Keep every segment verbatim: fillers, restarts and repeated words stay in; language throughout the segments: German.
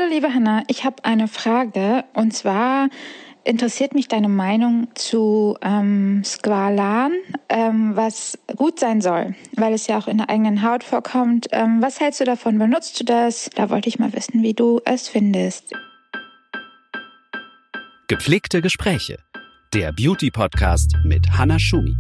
Hallo liebe Hanna, ich habe eine Frage und zwar interessiert mich deine Meinung zu ähm, Squalan, ähm, was gut sein soll, weil es ja auch in der eigenen Haut vorkommt. Ähm, was hältst du davon? Benutzt du das? Da wollte ich mal wissen, wie du es findest. Gepflegte Gespräche, der Beauty-Podcast mit Hanna Schumi.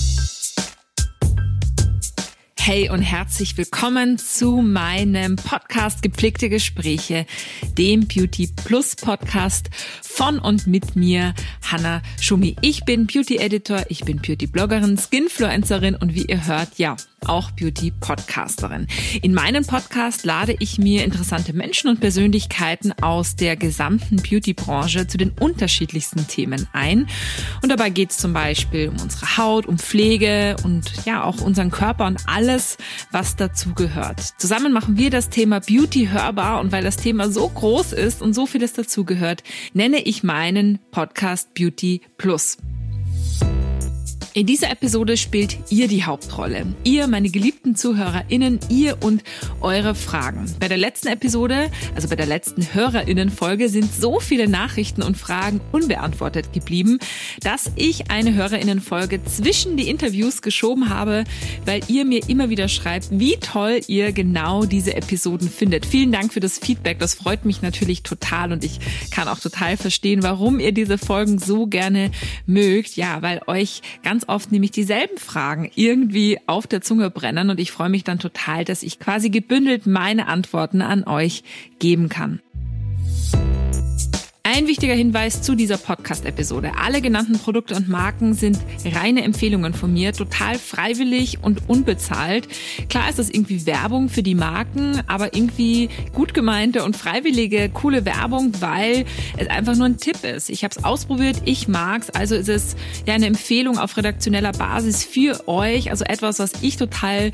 Hey und herzlich willkommen zu meinem Podcast Gepflegte Gespräche, dem Beauty Plus Podcast von und mit mir, Hanna Schumi. Ich bin Beauty Editor, ich bin Beauty Bloggerin, Skinfluencerin und wie ihr hört, ja, auch Beauty Podcasterin. In meinem Podcast lade ich mir interessante Menschen und Persönlichkeiten aus der gesamten Beauty-Branche zu den unterschiedlichsten Themen ein. Und dabei geht es zum Beispiel um unsere Haut, um Pflege und ja auch unseren Körper und alles, was dazu gehört. Zusammen machen wir das Thema Beauty hörbar und weil das Thema so groß ist und so vieles dazu gehört, nenne ich meinen Podcast Beauty Plus. In dieser Episode spielt ihr die Hauptrolle. Ihr, meine geliebten ZuhörerInnen, ihr und eure Fragen. Bei der letzten Episode, also bei der letzten HörerInnen-Folge, sind so viele Nachrichten und Fragen unbeantwortet geblieben, dass ich eine HörerInnen-Folge zwischen die Interviews geschoben habe, weil ihr mir immer wieder schreibt, wie toll ihr genau diese Episoden findet. Vielen Dank für das Feedback, das freut mich natürlich total und ich kann auch total verstehen, warum ihr diese Folgen so gerne mögt. Ja, weil euch ganz oft nämlich dieselben Fragen irgendwie auf der Zunge brennen und ich freue mich dann total, dass ich quasi gebündelt meine Antworten an euch geben kann. Ein wichtiger Hinweis zu dieser Podcast-Episode. Alle genannten Produkte und Marken sind reine Empfehlungen von mir, total freiwillig und unbezahlt. Klar ist das irgendwie Werbung für die Marken, aber irgendwie gut gemeinte und freiwillige, coole Werbung, weil es einfach nur ein Tipp ist. Ich habe es ausprobiert, ich mag's, also ist es ja eine Empfehlung auf redaktioneller Basis für euch, also etwas, was ich total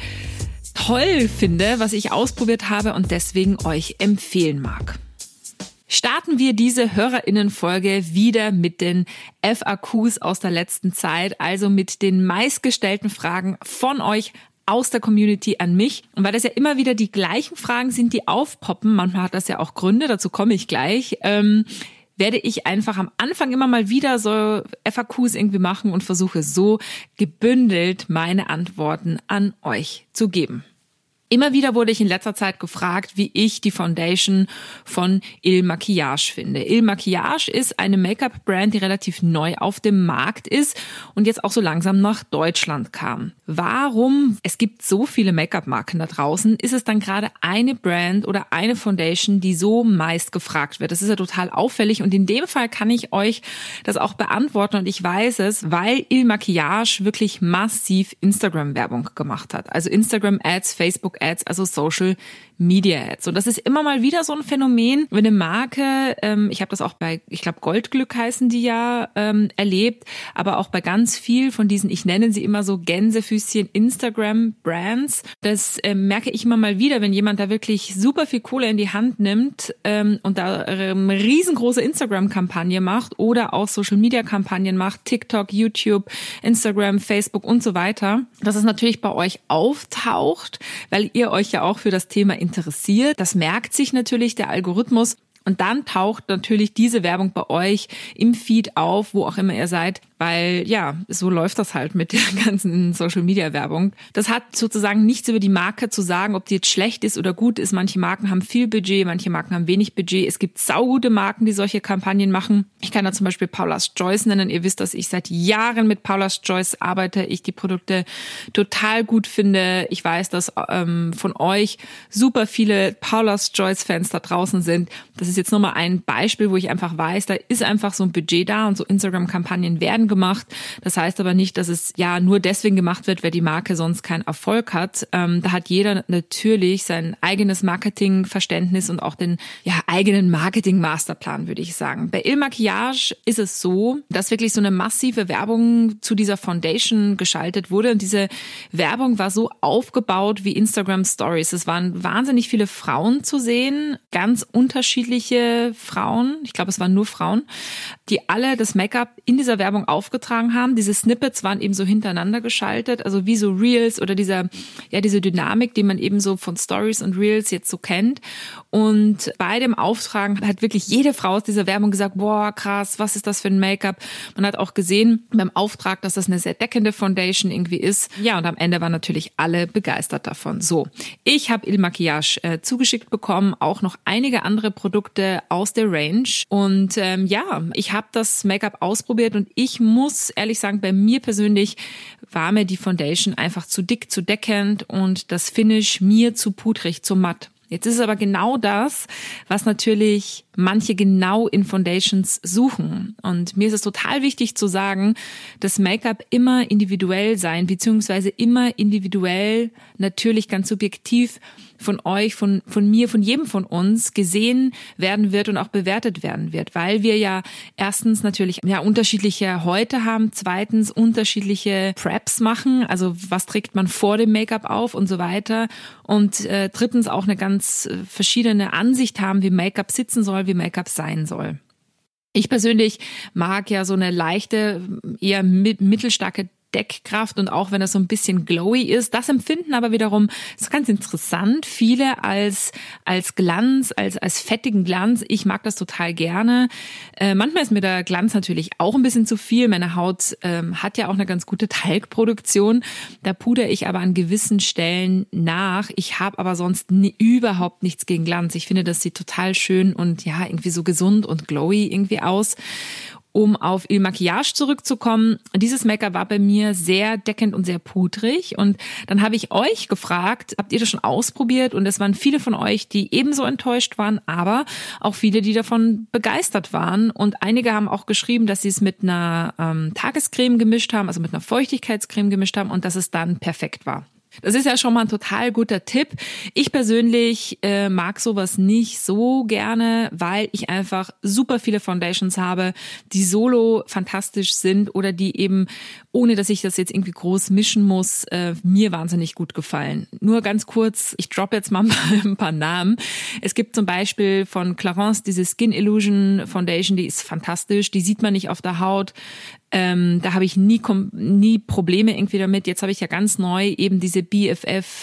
toll finde, was ich ausprobiert habe und deswegen euch empfehlen mag. Starten wir diese HörerInnen-Folge wieder mit den F A Qs aus der letzten Zeit, also mit den meistgestellten Fragen von euch aus der Community an mich. Und weil das ja immer wieder die gleichen Fragen sind, die aufpoppen, manchmal hat das ja auch Gründe, dazu komme ich gleich, ähm, werde ich einfach am Anfang immer mal wieder so F A Qs irgendwie machen und versuche so gebündelt meine Antworten an euch zu geben. Immer wieder wurde ich in letzter Zeit gefragt, wie ich die Foundation von Il Makiage finde. Il Makiage ist eine Make-up-Brand, die relativ neu auf dem Markt ist und jetzt auch so langsam nach Deutschland kam. Warum? Es gibt so viele Make-up-Marken da draußen. Ist es dann gerade eine Brand oder eine Foundation, die so meist gefragt wird? Das ist ja total auffällig und in dem Fall kann ich euch das auch beantworten und ich weiß es, weil Il Makiage wirklich massiv Instagram-Werbung gemacht hat. Also Instagram-Ads, Facebook Ads, also Social Media Ads. Und das ist immer mal wieder so ein Phänomen, wenn eine Marke, ähm, ich habe das auch bei, ich glaube Goldglück heißen die ja, ähm, erlebt, aber auch bei ganz viel von diesen, ich nenne sie immer so Gänsefüßchen Instagram Brands. Das ähm, merke ich immer mal wieder, wenn jemand da wirklich super viel Kohle in die Hand nimmt ähm, und da ähm, riesengroße Instagram-Kampagne macht oder auch Social Media Kampagnen macht, TikTok, YouTube, Instagram, Facebook und so weiter, dass es natürlich bei euch auftaucht, weil ihr euch ja auch für das Thema interessiert. Das merkt sich natürlich der Algorithmus und dann taucht natürlich diese Werbung bei euch im Feed auf, wo auch immer ihr seid, weil ja, so läuft das halt mit der ganzen Social-Media-Werbung. Das hat sozusagen nichts über die Marke zu sagen, ob die jetzt schlecht ist oder gut ist. Manche Marken haben viel Budget, manche Marken haben wenig Budget. Es gibt saugute Marken, die solche Kampagnen machen. Ich kann da zum Beispiel Paula's Choice nennen. Ihr wisst, dass ich seit Jahren mit Paula's Choice arbeite. Ich die Produkte total gut finde. Ich weiß, dass ähm, von euch super viele Paula's Choice-Fans da draußen sind. Das ist jetzt nur mal ein Beispiel, wo ich einfach weiß, da ist einfach so ein Budget da und so Instagram-Kampagnen werden gemacht. Das heißt aber nicht, dass es ja nur deswegen gemacht wird, weil die Marke sonst keinen Erfolg hat. Ähm, da hat jeder natürlich sein eigenes Marketingverständnis und auch den ja, eigenen Marketing-Masterplan, würde ich sagen. Bei Il Makiage ist es so, dass wirklich so eine massive Werbung zu dieser Foundation geschaltet wurde und diese Werbung war so aufgebaut wie Instagram Stories. Es waren wahnsinnig viele Frauen zu sehen, ganz unterschiedliche Frauen, ich glaube, es waren nur Frauen, die alle das Make-up in dieser Werbung aufgetragen haben. Diese Snippets waren eben so hintereinander geschaltet, also wie so Reels oder dieser, ja, diese Dynamik, die man eben so von Stories und Reels jetzt so kennt. Und bei dem Auftragen hat wirklich jede Frau aus dieser Werbung gesagt, boah, krass, was ist das für ein Make-up? Man hat auch gesehen beim Auftrag, dass das eine sehr deckende Foundation irgendwie ist. Ja, und am Ende waren natürlich alle begeistert davon. So, ich habe Il Makiage äh, zugeschickt bekommen, auch noch einige andere Produkte aus der Range. Und ähm, ja, ich habe das Make-up ausprobiert und ich muss ehrlich sagen, bei mir persönlich war mir die Foundation einfach zu dick, zu deckend und das Finish mir zu pudrig, zu matt. Jetzt ist es aber genau das, was natürlich manche genau in Foundations suchen. Und mir ist es total wichtig zu sagen, dass Make-up immer individuell sein, beziehungsweise immer individuell, natürlich ganz subjektiv von euch, von, von mir, von jedem von uns gesehen werden wird und auch bewertet werden wird, weil wir ja erstens natürlich ja unterschiedliche Häute haben, zweitens unterschiedliche Preps machen, also was trägt man vor dem Make-up auf und so weiter und äh, drittens auch eine ganz äh, verschiedene Ansicht haben, wie Make-up sitzen soll, wie Make-up sein soll. Ich persönlich mag ja so eine leichte, eher mittelstarke Deckkraft und auch wenn das so ein bisschen glowy ist, das empfinden aber wiederum, das ist ganz interessant, viele als als Glanz, als als fettigen Glanz. Ich mag das total gerne. Äh, manchmal ist mir der Glanz natürlich auch ein bisschen zu viel. Meine Haut ähm, hat ja auch eine ganz gute Talgproduktion. Da pudere ich aber an gewissen Stellen nach. Ich habe aber sonst nie, überhaupt nichts gegen Glanz. Ich finde, das sieht total schön und ja, irgendwie so gesund und glowy irgendwie aus. Um auf Il Makiage zurückzukommen, dieses Make-up war bei mir sehr deckend und sehr pudrig und dann habe ich euch gefragt, habt ihr das schon ausprobiert? Und es waren viele von euch, die ebenso enttäuscht waren, aber auch viele, die davon begeistert waren und einige haben auch geschrieben, dass sie es mit einer ähm, Tagescreme gemischt haben, also mit einer Feuchtigkeitscreme gemischt haben und dass es dann perfekt war. Das ist ja schon mal ein total guter Tipp. Ich persönlich äh, mag sowas nicht so gerne, weil ich einfach super viele Foundations habe, die solo fantastisch sind oder die eben, ohne dass ich das jetzt irgendwie groß mischen muss, äh, mir wahnsinnig gut gefallen. Nur ganz kurz, ich droppe jetzt mal ein paar Namen. Es gibt zum Beispiel von Clarins diese Skin Illusion Foundation, die ist fantastisch, die sieht man nicht auf der Haut. Ähm, da habe ich nie nie Probleme irgendwie damit. Jetzt habe ich ja ganz neu eben diese B F F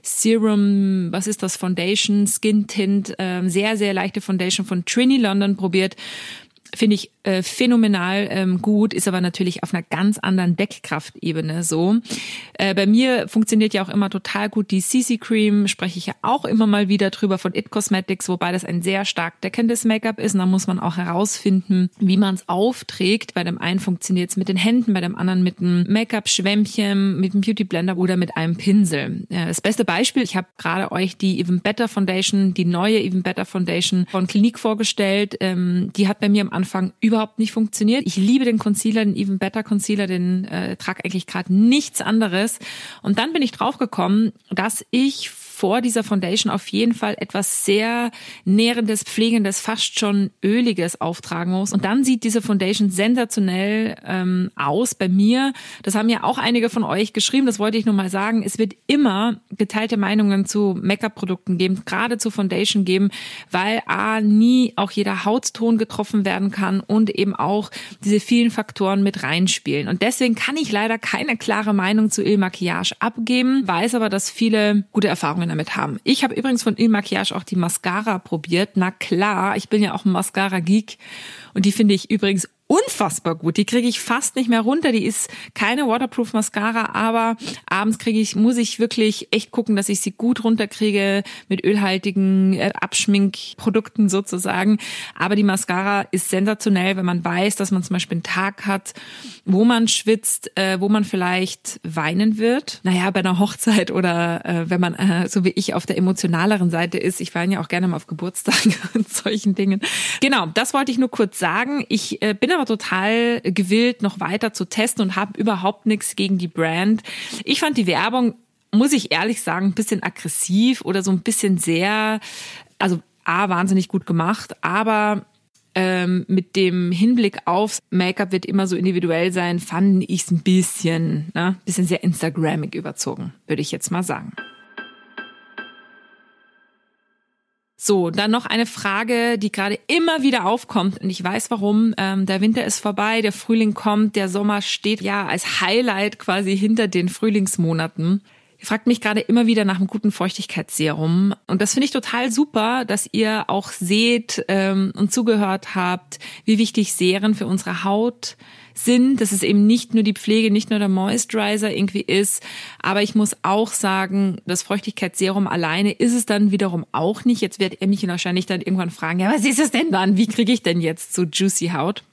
Serum, was ist das, Foundation, Skin Tint, ähm, sehr, sehr leichte Foundation von Trini London probiert. Finde ich äh, phänomenal ähm, gut, ist aber natürlich auf einer ganz anderen Deckkraftebene so. Äh, bei mir funktioniert ja auch immer total gut die C C Cream, spreche ich ja auch immer mal wieder drüber von It Cosmetics, wobei das ein sehr stark deckendes Make-up ist und da muss man auch herausfinden, wie man es aufträgt. Bei dem einen funktioniert es mit den Händen, bei dem anderen mit einem Make-up-Schwämmchen, mit einem Beauty Blender oder mit einem Pinsel. Äh, das beste Beispiel, ich habe gerade euch die Even Better Foundation, die neue Even Better Foundation von Clinique vorgestellt. Ähm, die hat bei mir am Anfang überhaupt nicht funktioniert. Ich liebe den Concealer, den Even Better Concealer, den äh, trage eigentlich gerade nichts anderes. Und dann bin ich draufgekommen, dass ich vor dieser Foundation auf jeden Fall etwas sehr Nährendes, Pflegendes, fast schon Öliges auftragen muss. Und dann sieht diese Foundation sensationell ähm, aus bei mir. Das haben ja auch einige von euch geschrieben, das wollte ich nur mal sagen. Es wird immer geteilte Meinungen zu Make-up-Produkten geben, gerade zu Foundation geben, weil A, nie auch jeder Hautton getroffen werden kann und eben auch diese vielen Faktoren mit reinspielen. Und deswegen kann ich leider keine klare Meinung zu Il Makiage abgeben, weiß aber, dass viele gute Erfahrungen damit haben. Ich habe übrigens von Il Makiage auch die Mascara probiert. Na klar, ich bin ja auch ein Mascara-Geek und die finde ich übrigens unfassbar gut. Die kriege ich fast nicht mehr runter. Die ist keine Waterproof Mascara, aber abends kriege ich, muss ich wirklich echt gucken, dass ich sie gut runterkriege mit ölhaltigen Abschminkprodukten sozusagen. Aber die Mascara ist sensationell, wenn man weiß, dass man zum Beispiel einen Tag hat, wo man schwitzt, äh, wo man vielleicht weinen wird. Naja, bei einer Hochzeit oder äh, wenn man, äh, so wie ich, auf der emotionaleren Seite ist. Ich weine ja auch gerne mal auf Geburtstagen und solchen Dingen. Genau, das wollte ich nur kurz sagen. Ich äh, bin aber total gewillt, noch weiter zu testen und habe überhaupt nichts gegen die Brand. Ich fand die Werbung, muss ich ehrlich sagen, ein bisschen aggressiv oder so ein bisschen sehr, also A, wahnsinnig gut gemacht, aber ähm, mit dem Hinblick aufs Make-up wird immer so individuell sein, fand ich es ein bisschen, ne, bisschen sehr Instagrammig überzogen, würde ich jetzt mal sagen. So, dann noch eine Frage, die gerade immer wieder aufkommt und ich weiß warum. Ähm, der Winter ist vorbei, der Frühling kommt, der Sommer steht ja als Highlight quasi hinter den Frühlingsmonaten. Ihr fragt mich gerade immer wieder nach einem guten Feuchtigkeitsserum und das finde ich total super, dass ihr auch seht ähm, und zugehört habt, wie wichtig Serien für unsere Haut sind, dass es eben nicht nur die Pflege, nicht nur der Moisturizer irgendwie ist, aber ich muss auch sagen, das Feuchtigkeitsserum alleine ist es dann wiederum auch nicht. Jetzt werdet ihr mich wahrscheinlich dann irgendwann fragen, ja, was ist es denn dann? Wie kriege ich denn jetzt so juicy Haut?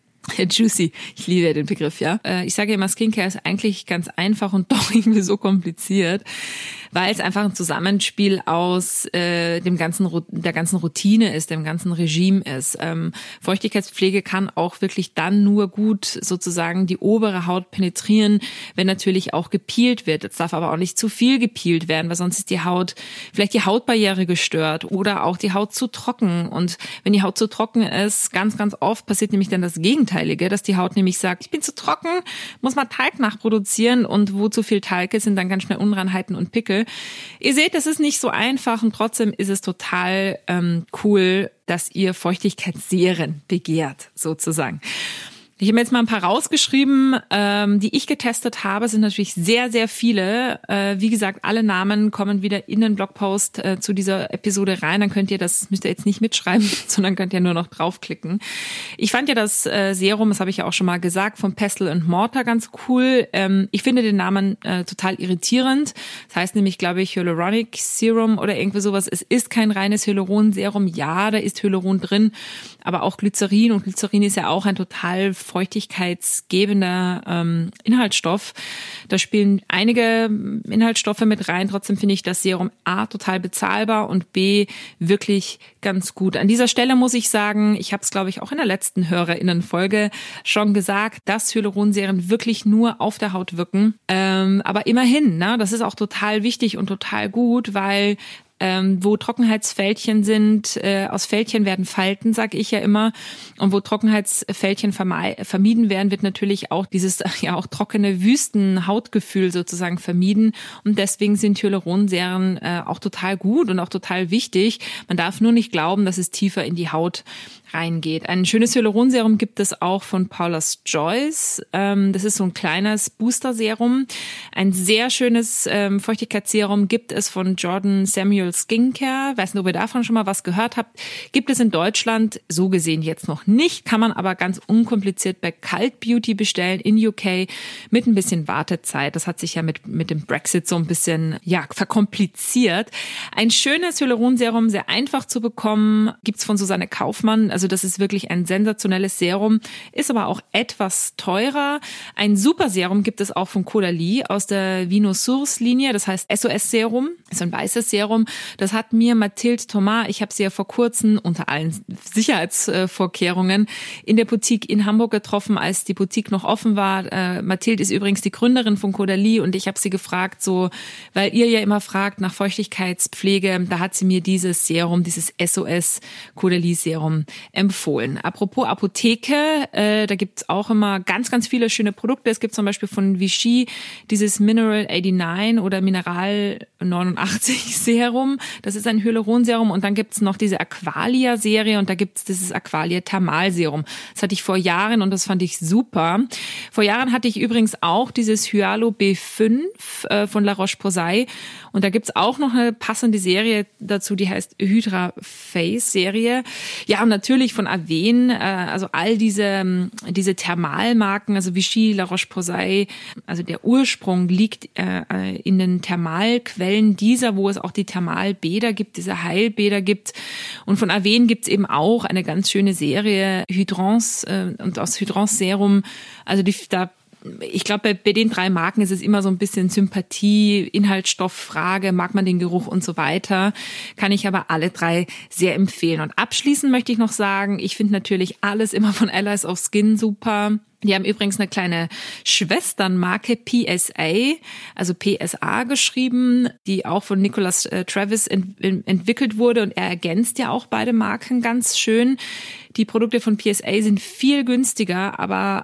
Juicy, ich liebe den Begriff, ja. Ich sage immer, Skincare ist eigentlich ganz einfach und doch irgendwie so kompliziert, weil es einfach ein Zusammenspiel aus äh, dem ganzen der ganzen Routine ist, dem ganzen Regime ist. Ähm, Feuchtigkeitspflege kann auch wirklich dann nur gut sozusagen die obere Haut penetrieren, wenn natürlich auch gepeelt wird. Es darf aber auch nicht zu viel gepeelt werden, weil sonst ist die Haut, vielleicht die Hautbarriere gestört oder auch die Haut zu trocken. Und wenn die Haut zu trocken ist, ganz, ganz oft passiert nämlich dann das Gegenteilige, dass die Haut nämlich sagt, ich bin zu trocken, muss mal Talg nachproduzieren und wo zu viel Talg ist, sind dann ganz schnell Unreinheiten und Pickel. Ihr seht, es ist nicht so einfach und trotzdem ist es total ähm, cool, dass ihr Feuchtigkeitsserien begehrt, sozusagen. Ich habe mir jetzt mal ein paar rausgeschrieben, ähm, die ich getestet habe, sind natürlich sehr, sehr viele. Äh, wie gesagt, alle Namen kommen wieder in den Blogpost äh, zu dieser Episode rein. Dann könnt ihr das, müsst ihr jetzt nicht mitschreiben, sondern könnt ihr nur noch draufklicken. Ich fand ja das äh, Serum, das habe ich ja auch schon mal gesagt, von Pestle and Mortar ganz cool. Ähm, ich finde den Namen äh, total irritierend. Das heißt nämlich, glaube ich, Hyaluronic Serum oder irgendwie sowas. Es ist kein reines Hyaluron-Serum. Ja, da ist Hyaluron drin, aber auch Glycerin. Und Glycerin ist ja auch ein total feuchtigkeitsgebender ähm, Inhaltsstoff. Da spielen einige Inhaltsstoffe mit rein. Trotzdem finde ich das Serum A total bezahlbar und B wirklich ganz gut. An dieser Stelle muss ich sagen, ich habe es, glaube ich, auch in der letzten HörerInnen-Folge schon gesagt, dass Hyaluronserien wirklich nur auf der Haut wirken. Ähm, aber immerhin, ne, das ist auch total wichtig und total gut, weil Ähm, wo Trockenheitsfältchen sind, äh, aus Fältchen werden Falten, sag ich ja immer. Und wo Trockenheitsfältchen verme- vermieden werden, wird natürlich auch dieses ja auch trockene Wüstenhautgefühl sozusagen vermieden. Und deswegen sind Hyaluronserien äh, auch total gut und auch total wichtig. Man darf nur nicht glauben, dass es tiefer in die Haut reingeht. Ein schönes Hyaluronserum gibt es auch von Paula's Choice. Ähm, das ist so ein kleines Booster-Serum. Ein sehr schönes ähm, Feuchtigkeitsserum gibt es von Jordan Samuel Skincare. Weiß nicht, ob ihr davon schon mal was gehört habt. Gibt es in Deutschland so gesehen jetzt noch nicht, kann man aber ganz unkompliziert bei Cult Beauty bestellen in U K mit ein bisschen Wartezeit. Das hat sich ja mit mit dem Brexit so ein bisschen ja verkompliziert. Ein schönes Hyaluronserum, sehr einfach zu bekommen, gibt's von Susanne Kaufmann. Also das ist wirklich ein sensationelles Serum, ist aber auch etwas teurer. Ein super Serum gibt es auch von Caudalie aus der Vino Source Linie, das heißt S O S Serum, ist ein weißes Serum. Das hat mir Mathilde Thomas, ich habe sie ja vor kurzem unter allen Sicherheitsvorkehrungen in der Boutique in Hamburg getroffen, als die Boutique noch offen war. Äh, Mathilde ist übrigens die Gründerin von Caudalie und ich habe sie gefragt, so, weil ihr ja immer fragt nach Feuchtigkeitspflege, da hat sie mir dieses Serum, dieses S O S Caudalie Serum empfohlen. Apropos Apotheke, äh, da gibt's auch immer ganz, ganz viele schöne Produkte. Es gibt zum Beispiel von Vichy dieses Mineral neunundachtzig oder Mineral neunundachtzig Serum. Das ist ein Hyaluronserum und dann gibt's noch diese Aqualia-Serie und da gibt's dieses Aqualia Thermalserum. Das hatte ich vor Jahren und das fand ich super. Vor Jahren hatte ich übrigens auch dieses Hyalo B fünf äh, von La Roche-Posay und da gibt's auch noch eine passende Serie dazu, die heißt Hydra Face Serie. Ja, und natürlich von Avène, äh, also all diese diese Thermalmarken, also Vichy, La Roche-Posay, also der Ursprung liegt äh, in den Thermalquellen dieser, wo es auch die Thermalbäder gibt, diese Heilbäder gibt. Und von Avène gibt's eben auch eine ganz schöne Serie Hydrance äh, und aus Hydrance Serum, also die da ich glaube, bei, bei den drei Marken ist es immer so ein bisschen Sympathie, Inhaltsstofffrage, mag man den Geruch und so weiter. Kann ich aber alle drei sehr empfehlen. Und abschließend möchte ich noch sagen, ich finde natürlich alles immer von Allies of Skin super. Die haben übrigens eine kleine Schwesternmarke P S A, also P S A geschrieben, die auch von Nicholas äh, Travis ent- entwickelt wurde und er ergänzt ja auch beide Marken ganz schön. Die Produkte von P S A sind viel günstiger, aber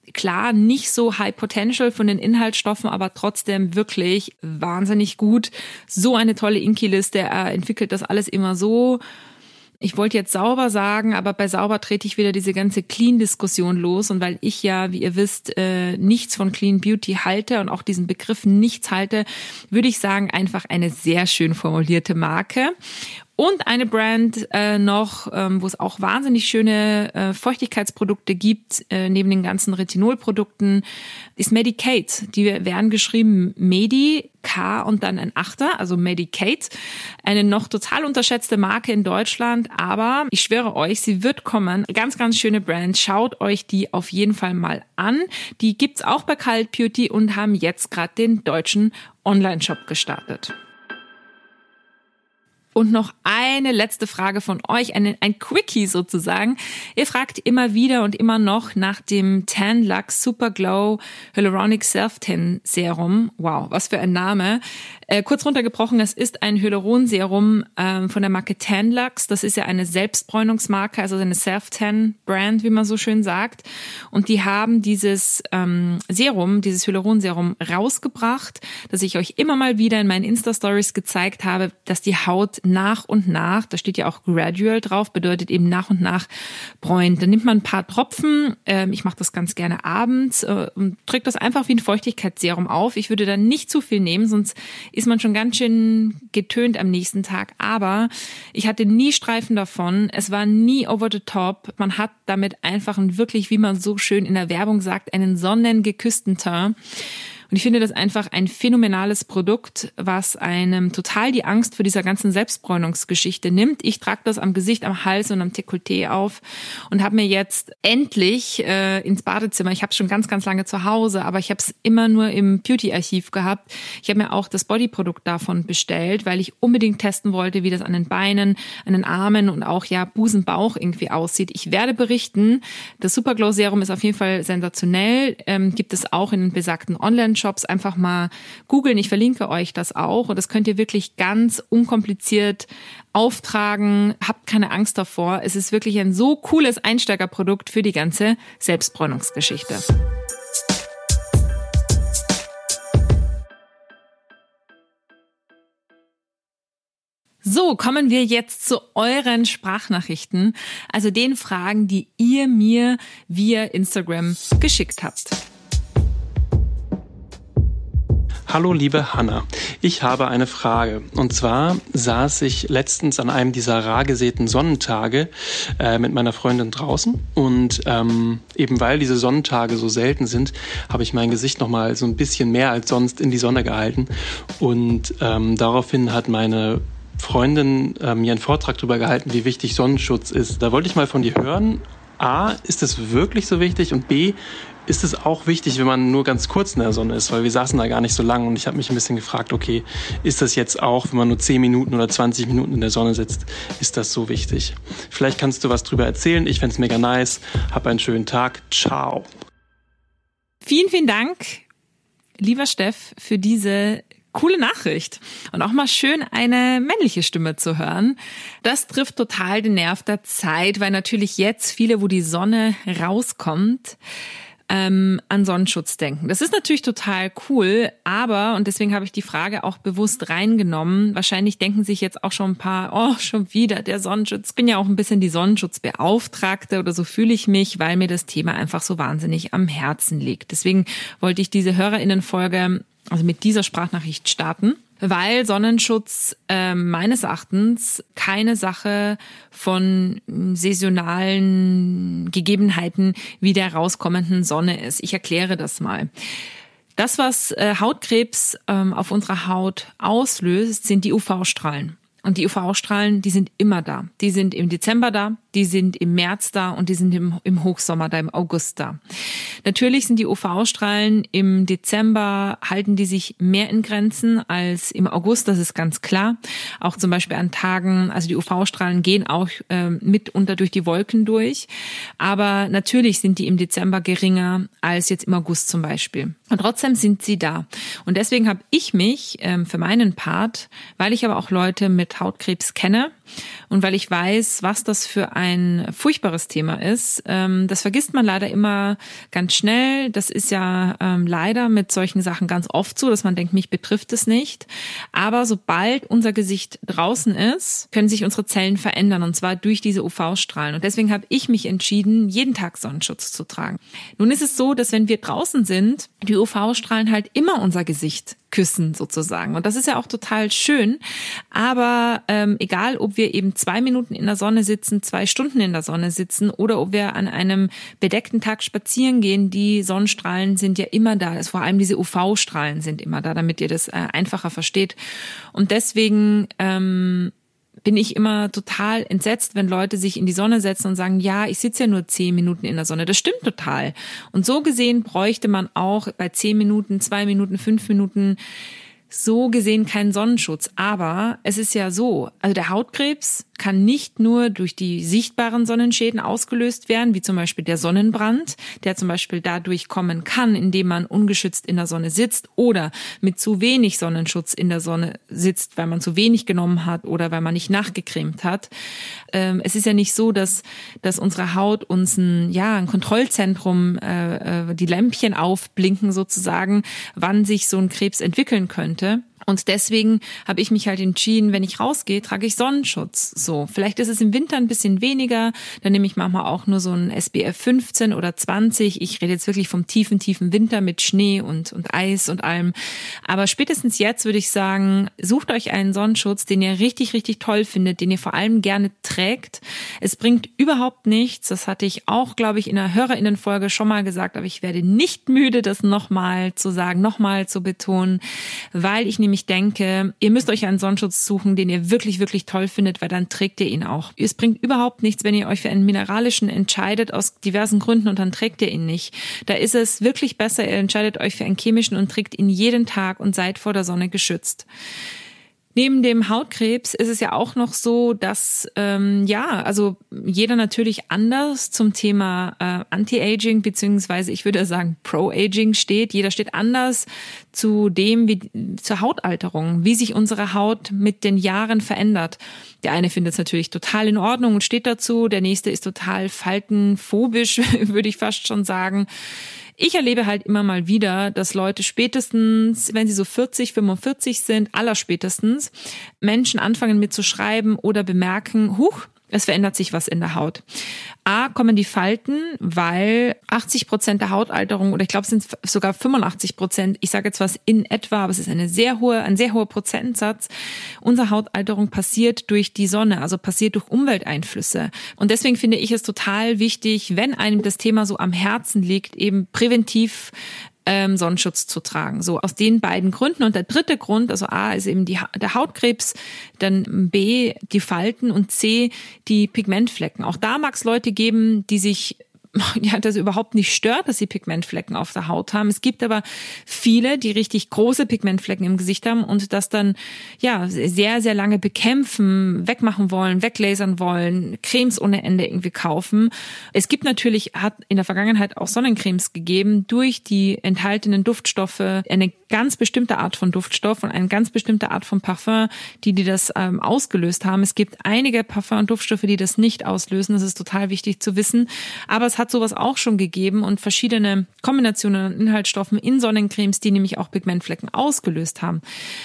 Klar, nicht so high potential von den Inhaltsstoffen, aber trotzdem wirklich wahnsinnig gut. So eine tolle Inki-Liste, er entwickelt das alles immer so. Ich wollte jetzt sauber sagen, aber bei sauber trete ich wieder diese ganze Clean-Diskussion los. Und weil ich ja, wie ihr wisst, äh, nichts von Clean Beauty halte und auch diesen Begriff nichts halte, würde ich sagen, einfach eine sehr schön formulierte Marke. Und eine Brand äh, noch, ähm, wo es auch wahnsinnig schöne äh, Feuchtigkeitsprodukte gibt, äh, neben den ganzen Retinolprodukten, ist Medik8. Die werden geschrieben Medi, K und dann ein Achter, also Medik8. Eine noch total unterschätzte Marke in Deutschland, aber ich schwöre euch, sie wird kommen. Ganz, ganz schöne Brand. Schaut euch die auf jeden Fall mal an. Die gibt's auch bei Cult Beauty und haben jetzt gerade den deutschen Online-Shop gestartet. Und noch eine letzte Frage von euch, ein, ein Quickie sozusagen. Ihr fragt immer wieder und immer noch nach dem Tan Luxe Super Glow Hyaluronic Self Tan Serum. Wow, was für ein Name. Äh, kurz runtergebrochen, es ist ein Hyaluronserum äh, von der Marke Tan Luxe. Das ist ja eine Selbstbräunungsmarke, also eine Self-Tan-Brand, wie man so schön sagt. Und die haben dieses ähm, Serum, dieses Hyaluronserum rausgebracht, das ich euch immer mal wieder in meinen Insta-Stories gezeigt habe, dass die Haut nach und nach, da steht ja auch gradual drauf, bedeutet eben nach und nach bräunt. Dann nimmt man ein paar Tropfen, äh, ich mache das ganz gerne abends äh, und trägt das einfach wie ein Feuchtigkeitsserum auf. Ich würde da nicht zu viel nehmen, sonst ist man schon ganz schön getönt am nächsten Tag. Aber ich hatte nie Streifen davon, es war nie over the top. Man hat damit einfach einen wirklich, wie man so schön in der Werbung sagt, einen sonnengeküssten Teint. Und ich finde das einfach ein phänomenales Produkt, was einem total die Angst vor dieser ganzen Selbstbräunungsgeschichte nimmt. Ich trage das am Gesicht, am Hals und am Dekolleté auf und habe mir jetzt endlich äh, ins Badezimmer, ich habe es schon ganz, ganz lange zu Hause, aber ich habe es immer nur im Beauty-Archiv gehabt. Ich habe mir auch das Bodyprodukt davon bestellt, weil ich unbedingt testen wollte, wie das an den Beinen, an den Armen und auch ja Busen, Bauch irgendwie aussieht. Ich werde berichten, das Superglow Serum ist auf jeden Fall sensationell, ähm, gibt es auch in den besagten Online Shops, einfach mal googeln. Ich verlinke euch das auch und das könnt ihr wirklich ganz unkompliziert auftragen. Habt keine Angst davor. Es ist wirklich ein so cooles Einsteigerprodukt für die ganze Selbstbräunungsgeschichte. So, kommen wir jetzt zu euren Sprachnachrichten, also den Fragen, die ihr mir via Instagram geschickt habt. Hallo liebe Hanna, ich habe eine Frage. Und zwar saß ich letztens an einem dieser rar gesäten Sonnentage äh, mit meiner Freundin draußen und ähm, eben weil diese Sonnentage so selten sind, habe ich mein Gesicht nochmal so ein bisschen mehr als sonst in die Sonne gehalten und ähm, daraufhin hat meine Freundin äh, mir einen Vortrag darüber gehalten, wie wichtig Sonnenschutz ist. Da wollte ich mal von dir hören, A, ist das wirklich so wichtig und B, ist es auch wichtig, wenn man nur ganz kurz in der Sonne ist, weil wir saßen da gar nicht so lang und ich habe mich ein bisschen gefragt, okay, ist das jetzt auch, wenn man nur zehn Minuten oder zwanzig Minuten in der Sonne sitzt, ist das so wichtig? Vielleicht kannst du was drüber erzählen, ich fände es mega nice, hab einen schönen Tag, ciao. Vielen, vielen Dank, lieber Steff, für diese coole Nachricht und auch mal schön eine männliche Stimme zu hören. Das trifft total den Nerv der Zeit, weil natürlich jetzt viele, wo die Sonne rauskommt, ähm, an Sonnenschutz denken. Das ist natürlich total cool, aber, und deswegen habe ich die Frage auch bewusst reingenommen, wahrscheinlich denken sich jetzt auch schon ein paar, oh, schon wieder der Sonnenschutz. Ich bin ja auch ein bisschen die Sonnenschutzbeauftragte oder so fühle ich mich, weil mir das Thema einfach so wahnsinnig am Herzen liegt. Deswegen wollte ich diese HörerInnen-Folge also mit dieser Sprachnachricht starten, weil Sonnenschutz äh, meines Erachtens keine Sache von saisonalen Gegebenheiten wie der rauskommenden Sonne ist. Ich erkläre das mal. Das, was äh, Hautkrebs ähm, auf unserer Haut auslöst, sind die U V-Strahlen. Und die U V-Strahlen, die sind immer da. Die sind im Dezember da, die sind im März da und die sind im, im Hochsommer da, im August da. Natürlich sind die U V-Strahlen im Dezember, halten die sich mehr in Grenzen als im August, das ist ganz klar. Auch zum Beispiel an Tagen, also die U V-Strahlen gehen auch äh, mitunter durch die Wolken durch. Aber natürlich sind die im Dezember geringer als jetzt im August zum Beispiel. Und trotzdem sind sie da. Und deswegen habe ich mich ähm, für meinen Part, weil ich aber auch Leute mit Hautkrebs kenne, und weil ich weiß, was das für ein furchtbares Thema ist. Ähm, das vergisst man leider immer ganz schnell. Das ist ja ähm, leider mit solchen Sachen ganz oft so, dass man denkt, mich betrifft es nicht. Aber sobald unser Gesicht draußen ist, können sich unsere Zellen verändern, und zwar durch diese U V-Strahlen. Und deswegen habe ich mich entschieden, jeden Tag Sonnenschutz zu tragen. Nun ist es so, dass wenn wir draußen sind, die U V-Strahlen halt immer unser Gesicht küssen sozusagen. Und das ist ja auch total schön. Aber ähm, egal, ob wir eben zwei Minuten in der Sonne sitzen, zwei Stunden in der Sonne sitzen oder ob wir an einem bedeckten Tag spazieren gehen, die Sonnenstrahlen sind ja immer da. Also vor allem diese U V-Strahlen sind immer da, damit ihr das äh, einfacher versteht. Und deswegen ähm, bin ich immer total entsetzt, wenn Leute sich in die Sonne setzen und sagen, ja, ich sitze ja nur zehn Minuten in der Sonne. Das stimmt total. Und so gesehen bräuchte man auch bei zehn Minuten, zwei Minuten, fünf Minuten so gesehen keinen Sonnenschutz. Aber es ist ja so, also der Hautkrebs kann nicht nur durch die sichtbaren Sonnenschäden ausgelöst werden, wie zum Beispiel der Sonnenbrand, der zum Beispiel dadurch kommen kann, indem man ungeschützt in der Sonne sitzt oder mit zu wenig Sonnenschutz in der Sonne sitzt, weil man zu wenig genommen hat oder weil man nicht nachgecremt hat. Ähm, es ist ja nicht so, dass dass unsere Haut uns ein ja ein Kontrollzentrum, äh, die Lämpchen aufblinken sozusagen, wann sich so ein Krebs entwickeln könnte. Und deswegen habe ich mich halt entschieden, wenn ich rausgehe, trage ich Sonnenschutz. So, vielleicht ist es im Winter ein bisschen weniger. Dann nehme ich manchmal auch nur so ein S P F fünfzehn oder zwanzig. Ich rede jetzt wirklich vom tiefen, tiefen Winter mit Schnee und, und Eis und allem. Aber spätestens jetzt würde ich sagen, sucht euch einen Sonnenschutz, den ihr richtig, richtig toll findet, den ihr vor allem gerne trägt. Es bringt überhaupt nichts. Das hatte ich auch, glaube ich, in einer HörerInnen-Folge schon mal gesagt. Aber ich werde nicht müde, das nochmal zu sagen, nochmal zu betonen, weil ich nämlich Ich denke, ihr müsst euch einen Sonnenschutz suchen, den ihr wirklich, wirklich toll findet, weil dann trägt ihr ihn auch. Es bringt überhaupt nichts, wenn ihr euch für einen mineralischen entscheidet, aus diversen Gründen, und dann trägt ihr ihn nicht. Da ist es wirklich besser, ihr entscheidet euch für einen chemischen und trägt ihn jeden Tag und seid vor der Sonne geschützt. Neben dem Hautkrebs ist es ja auch noch so, dass ähm, ja, also jeder natürlich anders zum Thema äh, Anti-Aging beziehungsweise ich würde sagen Pro-Aging steht. Jeder steht anders zu dem, wie zur Hautalterung, wie sich unsere Haut mit den Jahren verändert. Der eine findet es natürlich total in Ordnung und steht dazu. Der nächste ist total faltenphobisch, würde ich fast schon sagen. Ich erlebe halt immer mal wieder, dass Leute spätestens, wenn sie so vierzig, fünfundvierzig sind, allerspätestens, Menschen anfangen mit zu schreiben oder bemerken, huch, es verändert sich was in der Haut. A, kommen die Falten, weil achtzig Prozent der Hautalterung, oder ich glaube, es sind sogar fünfundachtzig Prozent, ich sage jetzt was in etwa, aber es ist eine sehr hohe, ein sehr hoher Prozentsatz, unsere Hautalterung passiert durch die Sonne, also passiert durch Umwelteinflüsse. Und deswegen finde ich es total wichtig, wenn einem das Thema so am Herzen liegt, eben präventiv Ähm, Sonnenschutz zu tragen. So aus den beiden Gründen. Und der dritte Grund, also A ist eben die, der Hautkrebs, dann B die Falten und C die Pigmentflecken. Auch da mag es Leute geben, die sich ja, das überhaupt nicht stört, dass sie Pigmentflecken auf der Haut haben. Es gibt aber viele, die richtig große Pigmentflecken im Gesicht haben und das dann ja sehr, sehr lange bekämpfen, wegmachen wollen, weglasern wollen, Cremes ohne Ende irgendwie kaufen. Es gibt natürlich, hat in der Vergangenheit auch Sonnencremes gegeben, durch die enthaltenen Duftstoffe, eine ganz bestimmte Art von Duftstoff und eine ganz bestimmte Art von Parfum, die die das ähm, ausgelöst haben. Es gibt einige Parfum und Duftstoffe, die das nicht auslösen. Das ist total wichtig zu wissen. Aber es hat sowas auch schon gegeben und verschiedene Kombinationen an Inhaltsstoffen in Sonnencremes, die nämlich auch Pigmentflecken ausgelöst haben.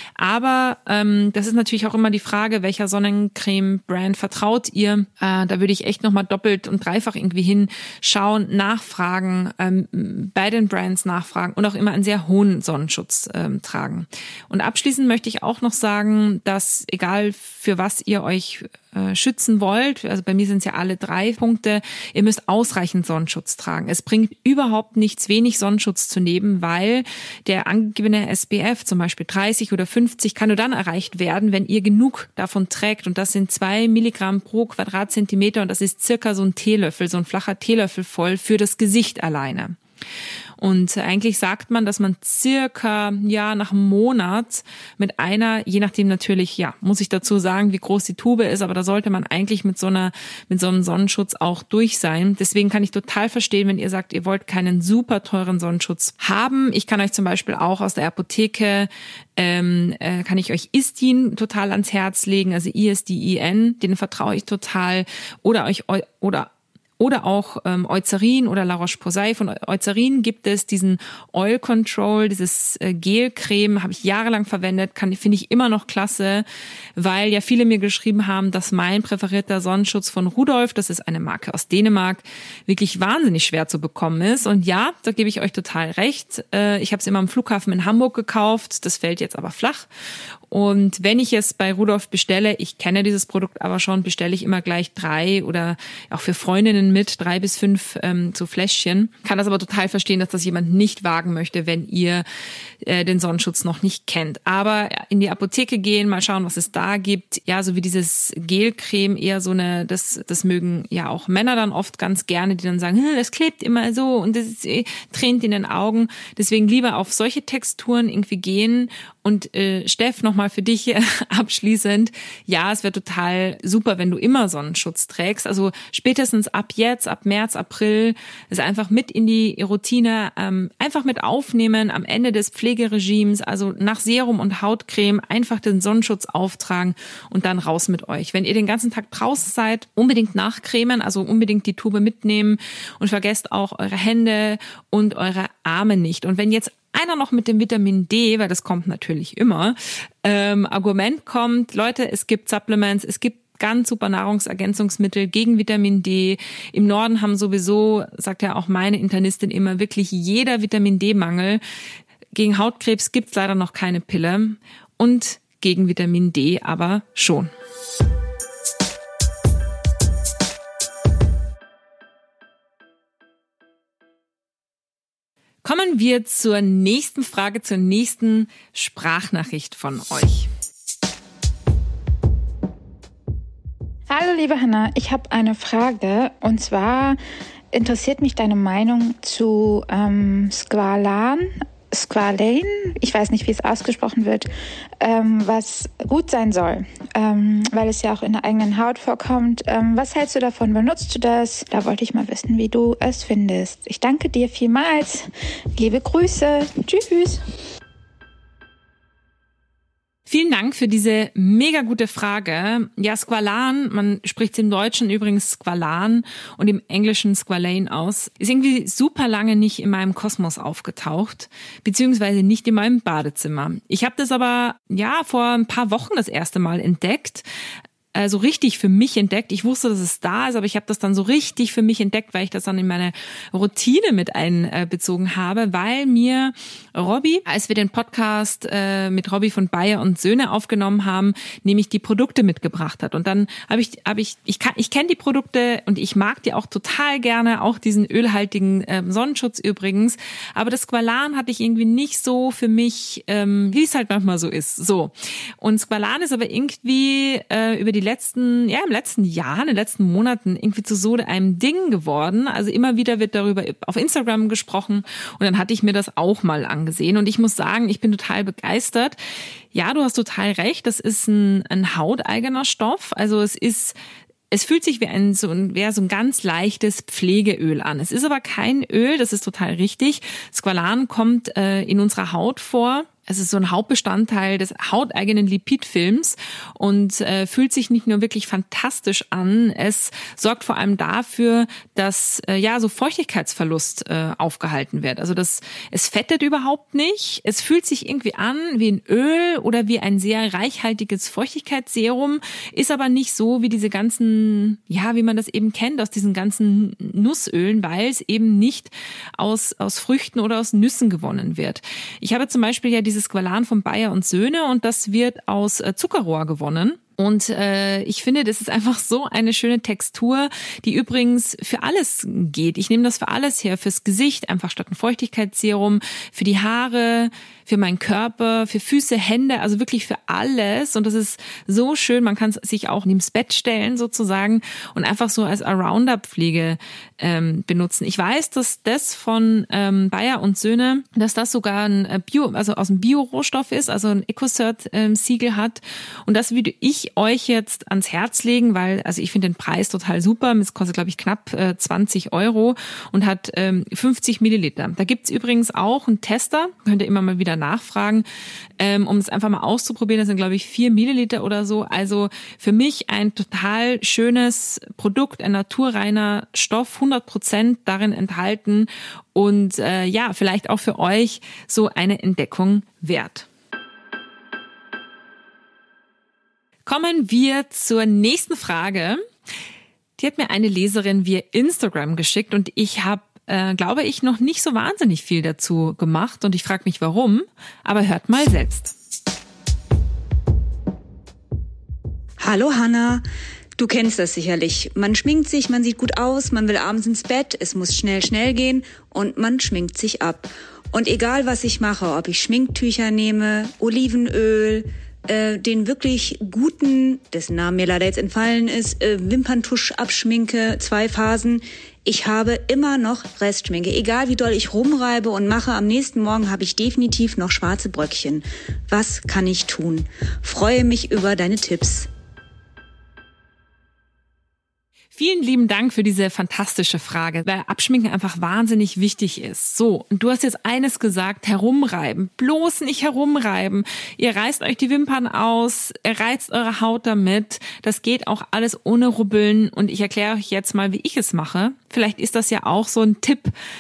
Aber ähm, das ist natürlich auch immer die Frage, welcher Sonnencreme-Brand vertraut ihr? Äh, da würde ich echt nochmal doppelt und dreifach irgendwie hinschauen, nachfragen, ähm, bei den Brands nachfragen und auch immer einen sehr hohen Sonnenschutz ähm, tragen. Und abschließend möchte ich auch noch sagen, dass egal für was ihr euch äh, schützen wollt, also bei mir sind es ja alle drei Punkte, ihr müsst ausreichend Sonnenschutz tragen. Es bringt überhaupt nichts, wenig Sonnenschutz zu nehmen, weil der angegebene S P F, zum Beispiel dreißig oder fünfzig, kann nur dann erreicht werden, wenn ihr genug davon trägt. Und das sind zwei Milligramm pro Quadratzentimeter und das ist circa so ein Teelöffel, so ein flacher Teelöffel voll für das Gesicht alleine. Und eigentlich sagt man, dass man circa, ja, nach einem Monat mit einer, je nachdem natürlich, ja, muss ich dazu sagen, wie groß die Tube ist, aber da sollte man eigentlich mit so einer, mit so einem Sonnenschutz auch durch sein. Deswegen kann ich total verstehen, wenn ihr sagt, ihr wollt keinen super teuren Sonnenschutz haben. Ich kann euch zum Beispiel auch aus der Apotheke, ähm, äh, kann ich euch Istin total ans Herz legen, also I S D I N, den vertraue ich total, oder euch, oder Oder auch ähm, Eucerin oder La Roche-Posay. Von Eucerin gibt es diesen Oil Control, dieses äh, Gelcreme, habe ich jahrelang verwendet, kann finde ich immer noch klasse, weil ja viele mir geschrieben haben, dass mein präferierter Sonnenschutz von Rudolf, das ist eine Marke aus Dänemark, wirklich wahnsinnig schwer zu bekommen ist. Und ja, da gebe ich euch total recht. Äh, ich habe es immer am Flughafen in Hamburg gekauft, das fällt jetzt aber flach. Und wenn ich es bei Rudolf bestelle, ich kenne dieses Produkt aber schon, bestelle ich immer gleich drei oder auch für Freundinnen mit drei bis fünf ähm, so Fläschchen. Kann das aber total verstehen, dass das jemand nicht wagen möchte, wenn ihr äh, den Sonnenschutz noch nicht kennt. Aber in die Apotheke gehen, mal schauen, was es da gibt. Ja, so wie dieses Gelcreme, eher so eine, das das mögen ja auch Männer dann oft ganz gerne, die dann sagen, das klebt immer so und das ist, äh, tränt in den Augen. Deswegen lieber auf solche Texturen irgendwie gehen. Und äh, Steff, nochmal für dich abschließend, ja, es wäre total super, wenn du immer Sonnenschutz trägst. Also spätestens ab jetzt, ab März, April, es einfach mit in die Routine, ähm, einfach mit aufnehmen am Ende des Pflegeregimes, also nach Serum und Hautcreme einfach den Sonnenschutz auftragen und dann raus mit euch. Wenn ihr den ganzen Tag draußen seid, unbedingt nachcremen, also unbedingt die Tube mitnehmen und vergesst auch eure Hände und eure Arme nicht. Und wenn jetzt einer noch mit dem Vitamin D, weil das kommt natürlich immer, ähm, Argument kommt, Leute, es gibt Supplements, es gibt ganz super Nahrungsergänzungsmittel gegen Vitamin D. Im Norden haben sowieso, sagt ja auch meine Internistin immer, wirklich jeder Vitamin D-Mangel. Gegen Hautkrebs gibt's leider noch keine Pille und gegen Vitamin D aber schon. Kommen wir zur nächsten Frage, zur nächsten Sprachnachricht von euch. Hallo liebe Hanna, ich habe eine Frage und zwar interessiert mich deine Meinung zu ähm, Squalan, Squalane, ich weiß nicht, wie es ausgesprochen wird, ähm, was gut sein soll, ähm, weil es ja auch in der eigenen Haut vorkommt. Ähm, was hältst du davon? Benutzt du das? Da wollte ich mal wissen, wie du es findest. Ich danke dir vielmals. Liebe Grüße. Tschüss. Vielen Dank für diese mega gute Frage. Ja, Squalan, man spricht es im Deutschen übrigens Squalan und im Englischen Squalane aus, ist irgendwie super lange nicht in meinem Kosmos aufgetaucht, beziehungsweise nicht in meinem Badezimmer. Ich habe das aber, ja, vor ein paar Wochen das erste Mal entdeckt. äh, so richtig für mich entdeckt. Ich wusste, dass es da ist, aber ich habe das dann so richtig für mich entdeckt, weil ich das dann in meine Routine mit einbezogen habe, weil mir Robby, als wir den Podcast äh, mit Robby von Bayer und Söhne aufgenommen haben, nämlich die Produkte mitgebracht hat. Und dann habe ich, habe ich, ich kann, ich kenne die Produkte und ich mag die auch total gerne, auch diesen ölhaltigen äh, Sonnenschutz übrigens. Aber das Squalan hatte ich irgendwie nicht so für mich, ähm, wie es halt manchmal so ist. So. Und Squalan ist aber irgendwie äh, über die letzten, ja im letzten Jahr, in den letzten Monaten irgendwie zu so einem Ding geworden. Also immer wieder wird darüber auf Instagram gesprochen und dann hatte ich mir das auch mal angesehen und ich muss sagen, ich bin total begeistert. Ja, du hast total recht, das ist ein, ein hauteigener Stoff. Also es ist Es fühlt sich wie ein so ein, wie so ein ganz leichtes Pflegeöl an. Es ist aber kein Öl, das ist total richtig. Squalan kommt äh, in unserer Haut vor. Es ist so ein Hauptbestandteil des hauteigenen Lipidfilms und äh, fühlt sich nicht nur wirklich fantastisch an, es sorgt vor allem dafür, dass äh, ja so Feuchtigkeitsverlust äh, aufgehalten wird. Also das, es fettet überhaupt nicht. Es fühlt sich irgendwie an wie ein Öl oder wie ein sehr reichhaltiges Feuchtigkeitsserum, ist aber nicht so wie diese ganzen, ja, wie man das eben kennt aus diesen ganzen Nussölen, weil es eben nicht aus aus Früchten oder aus Nüssen gewonnen wird. Ich habe zum Beispiel ja dieses Squalan von Bayer und Söhne und das wird aus Zuckerrohr gewonnen. Und äh, ich finde, das ist einfach so eine schöne Textur, die übrigens für alles geht. Ich nehme das für alles her, fürs Gesicht, einfach statt ein Feuchtigkeitsserum, für die Haare, für meinen Körper, für Füße, Hände, also wirklich für alles. Und das ist so schön, man kann es sich auch neben das Bett stellen sozusagen und einfach so als Around-Up-Pflege ähm, benutzen. Ich weiß, dass das von ähm, Bayer und Söhne, dass das sogar ein Bio, also aus dem Bio-Rohstoff ist, also ein EcoCert-Siegel ähm, hat. Und das würde ich euch jetzt ans Herz legen, weil, also ich finde den Preis total super. Es kostet, glaube ich, knapp äh, zwanzig Euro und hat ähm, fünfzig Milliliter. Da gibt's übrigens auch einen Tester, könnt ihr immer mal wieder nachfragen, ähm, um es einfach mal auszuprobieren. Das sind, glaube ich, vier Milliliter oder so. Also für mich ein total schönes Produkt, ein naturreiner Stoff, hundert Prozent darin enthalten und äh, ja, vielleicht auch für euch so eine Entdeckung wert. Kommen wir zur nächsten Frage. Die hat mir eine Leserin via Instagram geschickt und ich habe Äh, glaube ich, noch nicht so wahnsinnig viel dazu gemacht und ich frage mich, warum, aber hört mal selbst. Hallo Hanna, du kennst das sicherlich. Man schminkt sich, man sieht gut aus, man will abends ins Bett, es muss schnell, schnell gehen und man schminkt sich ab. Und egal, was ich mache, ob ich Schminktücher nehme, Olivenöl, äh, den wirklich guten, dessen Name mir leider jetzt entfallen ist, äh, Wimperntusch abschminke, zwei Phasen, ich habe immer noch Restschminke. Egal wie doll ich rumreibe und mache, am nächsten Morgen habe ich definitiv noch schwarze Bröckchen. Was kann ich tun? Freue mich über deine Tipps. Vielen lieben Dank für diese fantastische Frage, weil Abschminken einfach wahnsinnig wichtig ist. So, und du hast jetzt eines gesagt, herumreiben. Bloß nicht herumreiben. Ihr reißt euch die Wimpern aus, ihr reizt eure Haut damit. Das geht auch alles ohne Rubbeln. Und ich erkläre euch jetzt mal, wie ich es mache. Vielleicht ist das ja auch so ein Tipp,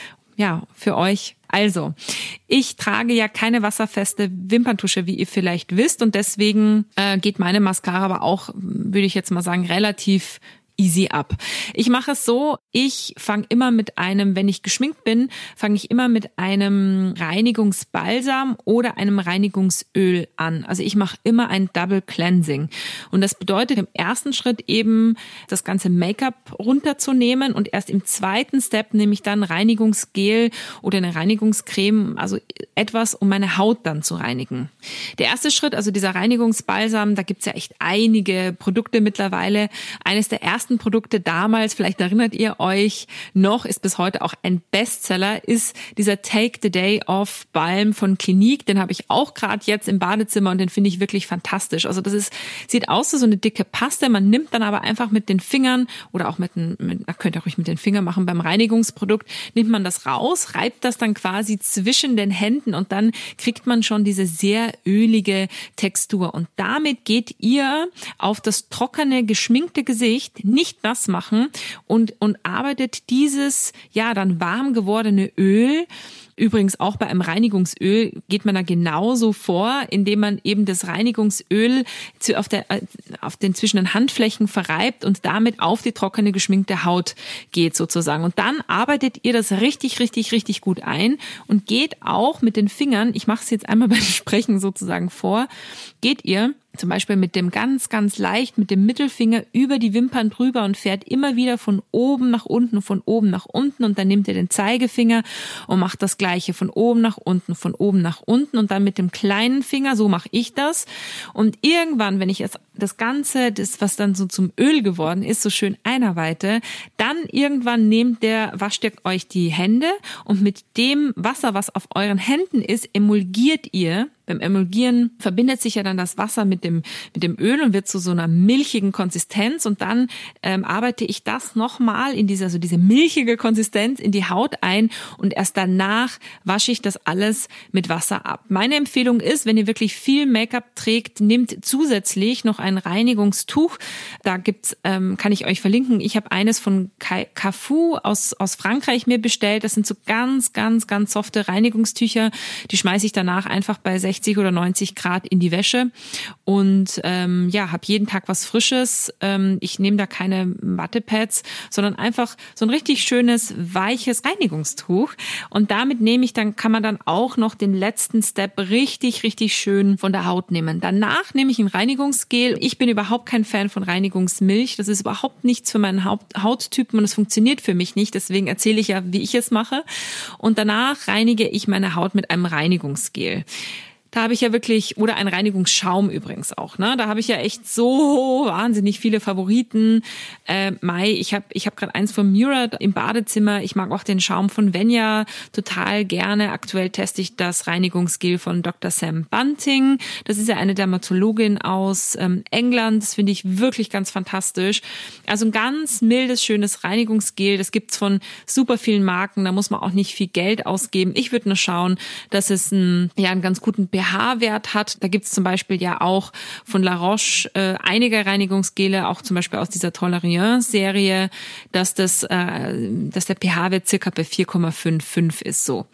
ja, für euch. Also, ich trage ja keine wasserfeste Wimperntusche, wie ihr vielleicht wisst. Und deswegen äh, geht meine Mascara aber auch, würde ich jetzt mal sagen, relativ easy ab. Ich mache es so, ich fange immer mit einem, wenn ich geschminkt bin, fange ich immer mit einem Reinigungsbalsam oder einem Reinigungsöl an. Also ich mache immer ein Double Cleansing. Und das bedeutet im ersten Schritt eben, das ganze Make-up runterzunehmen und erst im zweiten Step nehme ich dann Reinigungsgel oder eine Reinigungscreme, also etwas, um meine Haut dann zu reinigen. Der erste Schritt, also dieser Reinigungsbalsam, da gibt's ja echt einige Produkte mittlerweile. Eines der ersten Produkte damals, vielleicht erinnert ihr euch noch, ist bis heute auch ein Bestseller, ist dieser Take the Day Off Balm von Clinique. Den habe ich auch gerade jetzt im Badezimmer und den finde ich wirklich fantastisch. Also das ist, sieht aus wie so eine dicke Paste. Man nimmt dann aber einfach mit den Fingern oder auch mit, den, mit könnt ihr ruhig mit den Fingern machen, beim Reinigungsprodukt nimmt man das raus, reibt das dann quasi zwischen den Händen und dann kriegt man schon diese sehr ölige Textur. Und damit geht ihr auf das trockene, geschminkte Gesicht nicht nass machen und, und arbeitet dieses, ja, dann warm gewordene Öl. Übrigens auch bei einem Reinigungsöl geht man da genauso vor, indem man eben das Reinigungsöl zu, auf, der, auf den zwischen den Handflächen verreibt und damit auf die trockene, geschminkte Haut geht sozusagen. Und dann arbeitet ihr das richtig, richtig, richtig gut ein und geht auch mit den Fingern, ich mache es jetzt einmal beim Sprechen sozusagen vor, geht ihr zum Beispiel mit dem ganz, ganz leicht, mit dem Mittelfinger über die Wimpern drüber und fährt immer wieder von oben nach unten, von oben nach unten und dann nehmt ihr den Zeigefinger und macht das Gleiche von oben nach unten, von oben nach unten und dann mit dem kleinen Finger, so mache ich das. Und irgendwann, wenn ich jetzt das Ganze, das was dann so zum Öl geworden ist, so schön einarbeite, dann irgendwann nehmt der, wascht ihr euch die Hände und mit dem Wasser, was auf euren Händen ist, emulgiert ihr. Beim Emulgieren verbindet sich ja dann das Wasser mit dem mit dem Öl und wird zu so einer milchigen Konsistenz und dann ähm, arbeite ich das nochmal in diese, also diese milchige Konsistenz in die Haut ein und erst danach wasche ich das alles mit Wasser ab. Meine Empfehlung ist, wenn ihr wirklich viel Make-up trägt, nehmt zusätzlich noch ein Reinigungstuch. Da gibt's, ähm, kann ich euch verlinken. Ich habe eines von Cafu aus aus Frankreich mir bestellt. Das sind so ganz, ganz, ganz softe Reinigungstücher. Die schmeiße ich danach einfach bei sechzig oder neunzig Grad in die Wäsche und ähm, ja, habe jeden Tag was Frisches. Ähm, ich nehme da keine Wattepads, sondern einfach so ein richtig schönes, weiches Reinigungstuch. Und damit nehme ich dann, kann man dann auch noch den letzten Step richtig, richtig schön von der Haut nehmen. Danach nehme ich ein Reinigungsgel, Reinigungsgel. Ich bin überhaupt kein Fan von Reinigungsmilch. Das ist überhaupt nichts für meinen Hauttypen und es funktioniert für mich nicht. Deswegen erzähle ich ja, wie ich es mache. Und danach reinige ich meine Haut mit einem Reinigungsgel. Da habe ich ja wirklich, oder ein Reinigungsschaum übrigens auch, ne? Da habe ich ja echt so wahnsinnig viele Favoriten. Äh, Mai, ich habe ich hab gerade eins von Murad im Badezimmer. Ich mag auch den Schaum von Venya total gerne. Aktuell teste ich das Reinigungsgel von Doktor Sam Bunting. Das ist ja eine Dermatologin aus ähm, England. Das finde ich wirklich ganz fantastisch. Also ein ganz mildes, schönes Reinigungsgel. Das gibt's von super vielen Marken. Da muss man auch nicht viel Geld ausgeben. Ich würde nur schauen, dass es einen, ja, einen ganz guten pH-Wert hat. Da gibt's zum Beispiel ja auch von La Roche äh, einige Reinigungsgele, auch zum Beispiel aus dieser Tolérien-Serie, dass das, äh, dass der pH-Wert circa bei vier Komma fünfundfünfzig ist, so.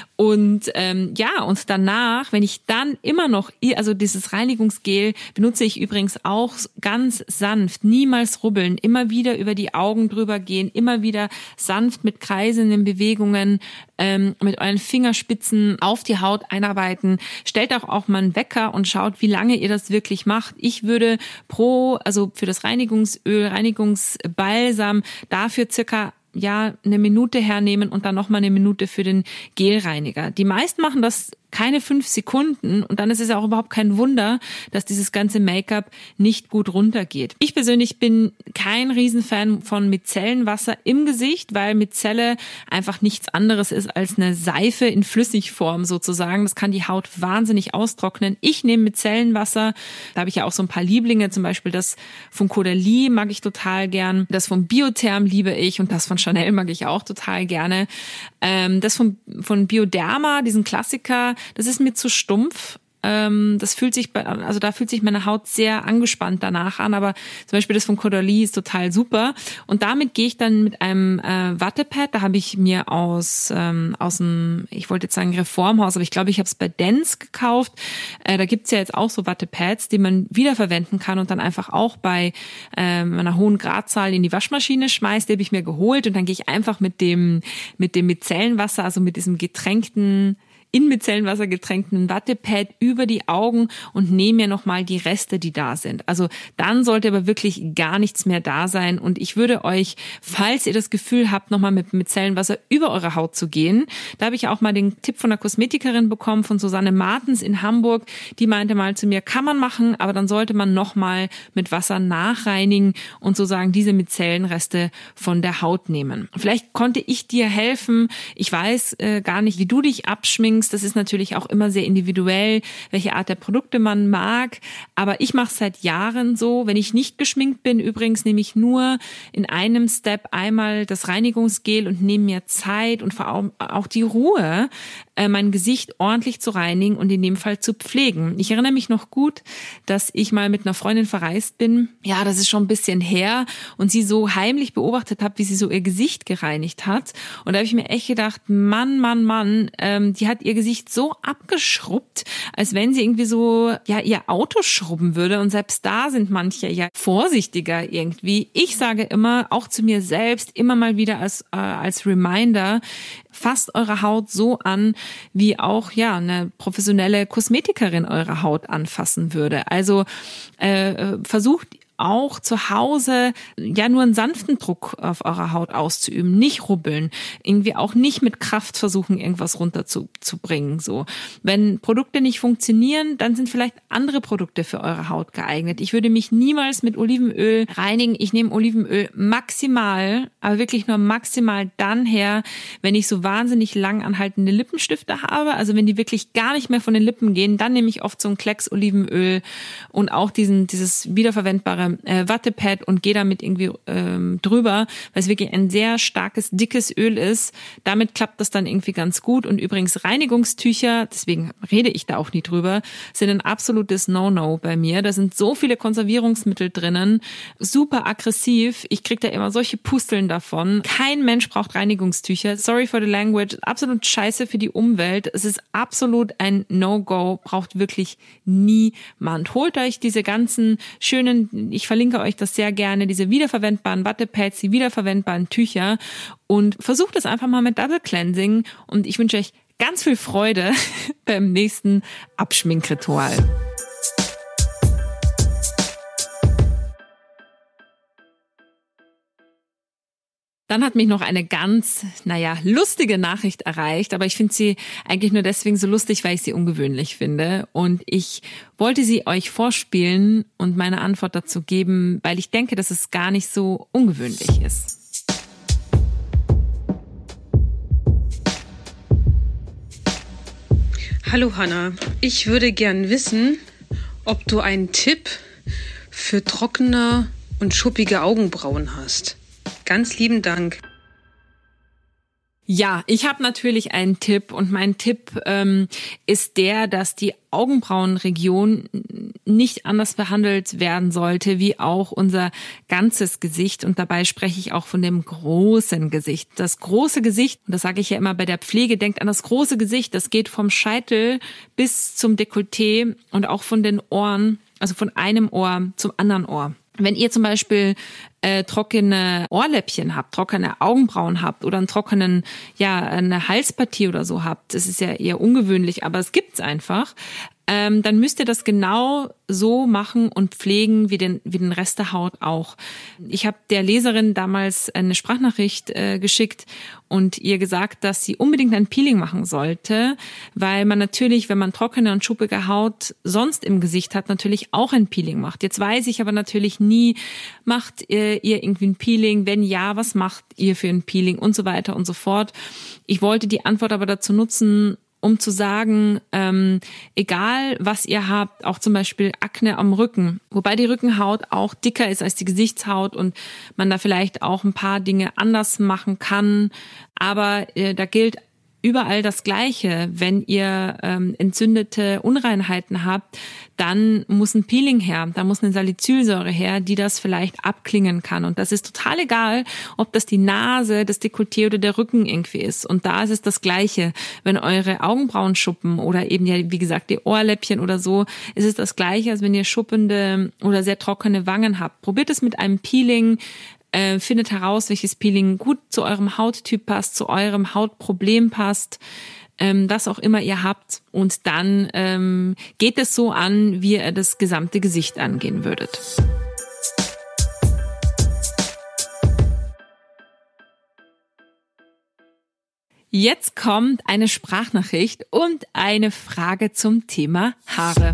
Und ähm, ja, und danach, wenn ich dann immer noch, also dieses Reinigungsgel benutze ich übrigens auch ganz sanft, niemals rubbeln, immer wieder über die Augen drüber gehen, immer wieder sanft mit kreisenden Bewegungen ähm, mit euren Fingerspitzen auf die Haut einarbeiten. Stellt auch auch mal einen Wecker und schaut, wie lange ihr das wirklich macht. Ich würde pro, also für das Reinigungsöl, Reinigungsbalsam dafür circa ja eine Minute hernehmen und dann nochmal eine Minute für den Gelreiniger. Die meisten machen das keine fünf Sekunden und dann ist es ja auch überhaupt kein Wunder, dass dieses ganze Make-up nicht gut runtergeht. Ich persönlich bin kein Riesenfan von Micellenwasser im Gesicht, weil Micelle einfach nichts anderes ist als eine Seife in Flüssigform sozusagen. Das kann die Haut wahnsinnig austrocknen. Ich nehme Micellenwasser, da habe ich ja auch so ein paar Lieblinge, zum Beispiel das von Caudalie mag ich total gern, das von Biotherm liebe ich und das von Chanel mag ich auch total gerne. Ähm, das von, von Bioderma, diesen Klassiker, das ist mir zu stumpf. Ähm, das fühlt sich, bei, also da fühlt sich meine Haut sehr angespannt danach an, aber zum Beispiel das von Caudalie ist total super. Und damit gehe ich dann mit einem äh, Wattepad, da habe ich mir aus ähm, aus dem, ich wollte jetzt sagen Reformhaus, aber ich glaube, ich habe es bei Dents gekauft. Äh, da gibt's ja jetzt auch so Wattepads, die man wiederverwenden kann und dann einfach auch bei äh, einer hohen Gradzahl in die Waschmaschine schmeißt. Die habe ich mir geholt und dann gehe ich einfach mit dem mit dem Micellenwasser, also mit diesem getränkten in Micellenwasser getränkten Wattepad über die Augen und nehme mir nochmal die Reste, die da sind. Also dann sollte aber wirklich gar nichts mehr da sein und ich würde euch, falls ihr das Gefühl habt, nochmal mit Micellenwasser über eure Haut zu gehen, da habe ich auch mal den Tipp von einer Kosmetikerin bekommen, von Susanne Martens in Hamburg, die meinte mal zu mir, kann man machen, aber dann sollte man nochmal mit Wasser nachreinigen und sozusagen diese Micellenreste von der Haut nehmen. Vielleicht konnte ich dir helfen, ich weiß äh, gar nicht, wie du dich abschminkst. Das ist natürlich auch immer sehr individuell, welche Art der Produkte man mag. Aber ich mache es seit Jahren so. Wenn ich nicht geschminkt bin, übrigens nehme ich nur in einem Step einmal das Reinigungsgel und nehme mir Zeit und vor allem auch die Ruhe, mein Gesicht ordentlich zu reinigen und in dem Fall zu pflegen. Ich erinnere mich noch gut, dass ich mal mit einer Freundin verreist bin. Ja, das ist schon ein bisschen her und sie so heimlich beobachtet habe, wie sie so ihr Gesicht gereinigt hat. Und da habe ich mir echt gedacht, Mann, Mann, Mann, ähm, die hat ihr Gesicht so abgeschrubbt, als wenn sie irgendwie so ja ihr Auto schrubben würde. Und selbst da sind manche ja vorsichtiger irgendwie. Ich sage immer, auch zu mir selbst, immer mal wieder als äh, als Reminder, fasst eure Haut so an, wie auch ja eine professionelle Kosmetikerin eure Haut anfassen würde. Also äh, versucht auch zu Hause ja nur einen sanften Druck auf eurer Haut auszuüben, nicht rubbeln, irgendwie auch nicht mit Kraft versuchen, irgendwas runterzubringen. So, wenn Produkte nicht funktionieren, dann sind vielleicht andere Produkte für eure Haut geeignet. Ich würde mich niemals mit Olivenöl reinigen. Ich nehme Olivenöl maximal, aber wirklich nur maximal dann her, wenn ich so wahnsinnig lang anhaltende Lippenstifte habe. Also wenn die wirklich gar nicht mehr von den Lippen gehen, dann nehme ich oft so ein Klecks Olivenöl und auch diesen dieses wiederverwendbare Äh, Wattepad und gehe damit irgendwie ähm, drüber, weil es wirklich ein sehr starkes, dickes Öl ist. Damit klappt das dann irgendwie ganz gut. Und übrigens Reinigungstücher, deswegen rede ich da auch nie drüber, sind ein absolutes No-No bei mir. Da sind so viele Konservierungsmittel drinnen, super aggressiv. Ich kriege da immer solche Pusteln davon. Kein Mensch braucht Reinigungstücher. Sorry for the language. Absolut scheiße für die Umwelt. Es ist absolut ein No-Go. Braucht wirklich niemand. Holt euch diese ganzen schönen, ich verlinke euch das sehr gerne, diese wiederverwendbaren Wattepads, die wiederverwendbaren Tücher und versucht es einfach mal mit Double Cleansing und ich wünsche euch ganz viel Freude beim nächsten Abschminkritual. Dann hat mich noch eine ganz, naja, lustige Nachricht erreicht, aber ich finde sie eigentlich nur deswegen so lustig, weil ich sie ungewöhnlich finde. Und ich wollte sie euch vorspielen und meine Antwort dazu geben, weil ich denke, dass es gar nicht so ungewöhnlich ist. Hallo Hanna, ich würde gern wissen, ob du einen Tipp für trockene und schuppige Augenbrauen hast. Ganz lieben Dank. Ja, ich habe natürlich einen Tipp und mein Tipp ähm, ist der, dass die Augenbrauenregion nicht anders behandelt werden sollte wie auch unser ganzes Gesicht. Und dabei spreche ich auch von dem großen Gesicht. Das große Gesicht, und das sage ich ja immer bei der Pflege, denkt an das große Gesicht. Das geht vom Scheitel bis zum Dekolleté und auch von den Ohren, also von einem Ohr zum anderen Ohr. Wenn ihr zum Beispiel äh, trockene Ohrläppchen habt, trockene Augenbrauen habt oder einen trockenen, ja, eine Halspartie oder so habt, das ist ja eher ungewöhnlich, aber es gibt's einfach, ähm, dann müsst ihr das genau so machen und pflegen wie den wie den Rest der Haut auch. Ich habe der Leserin damals eine Sprachnachricht äh, geschickt und ihr gesagt, dass sie unbedingt ein Peeling machen sollte, weil man natürlich, wenn man trockene und schuppige Haut sonst im Gesicht hat, natürlich auch ein Peeling macht. Jetzt weiß ich aber natürlich nie, macht ihr, ihr irgendwie ein Peeling? Wenn ja, was macht ihr für ein Peeling und so weiter und so fort. Ich wollte die Antwort aber dazu nutzen, um zu sagen, ähm, egal was ihr habt, auch zum Beispiel Akne am Rücken, wobei die Rückenhaut auch dicker ist als die Gesichtshaut und man da vielleicht auch ein paar Dinge anders machen kann, aber äh, da gilt überall das Gleiche. Wenn ihr ähm, entzündete Unreinheiten habt, dann muss ein Peeling her, da muss eine Salicylsäure her, die das vielleicht abklingen kann. Und das ist total egal, ob das die Nase, das Dekolleté oder der Rücken irgendwie ist. Und da ist es das Gleiche. Wenn eure Augenbrauen schuppen oder eben ja, wie gesagt, die Ohrläppchen oder so, ist es das Gleiche, als wenn ihr schuppende oder sehr trockene Wangen habt. Probiert es mit einem Peeling. Äh, findet heraus, welches Peeling gut zu eurem Hauttyp passt, zu eurem Hautproblem passt, ähm, was auch immer ihr habt. Und dann ähm, geht es so an, wie ihr das gesamte Gesicht angehen würdet. Jetzt kommt eine Sprachnachricht und eine Frage zum Thema Haare.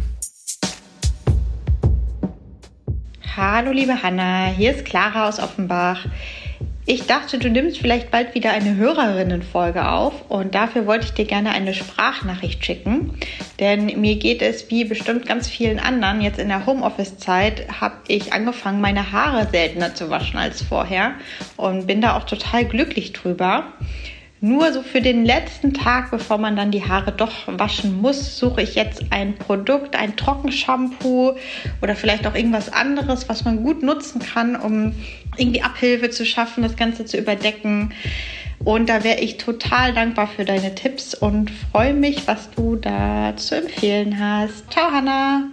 Hallo liebe Hanna, hier ist Clara aus Offenbach. Ich dachte, du nimmst vielleicht bald wieder eine Hörerinnenfolge auf und dafür wollte ich dir gerne eine Sprachnachricht schicken, denn mir geht es wie bestimmt ganz vielen anderen. Jetzt in der Homeoffice-Zeit habe ich angefangen, meine Haare seltener zu waschen als vorher und bin da auch total glücklich drüber. Nur so für den letzten Tag, bevor man dann die Haare doch waschen muss, suche ich jetzt ein Produkt, ein Trockenshampoo oder vielleicht auch irgendwas anderes, was man gut nutzen kann, um irgendwie Abhilfe zu schaffen, das Ganze zu überdecken. Und da wäre ich total dankbar für deine Tipps und freue mich, was du da zu empfehlen hast. Ciao, Hanna!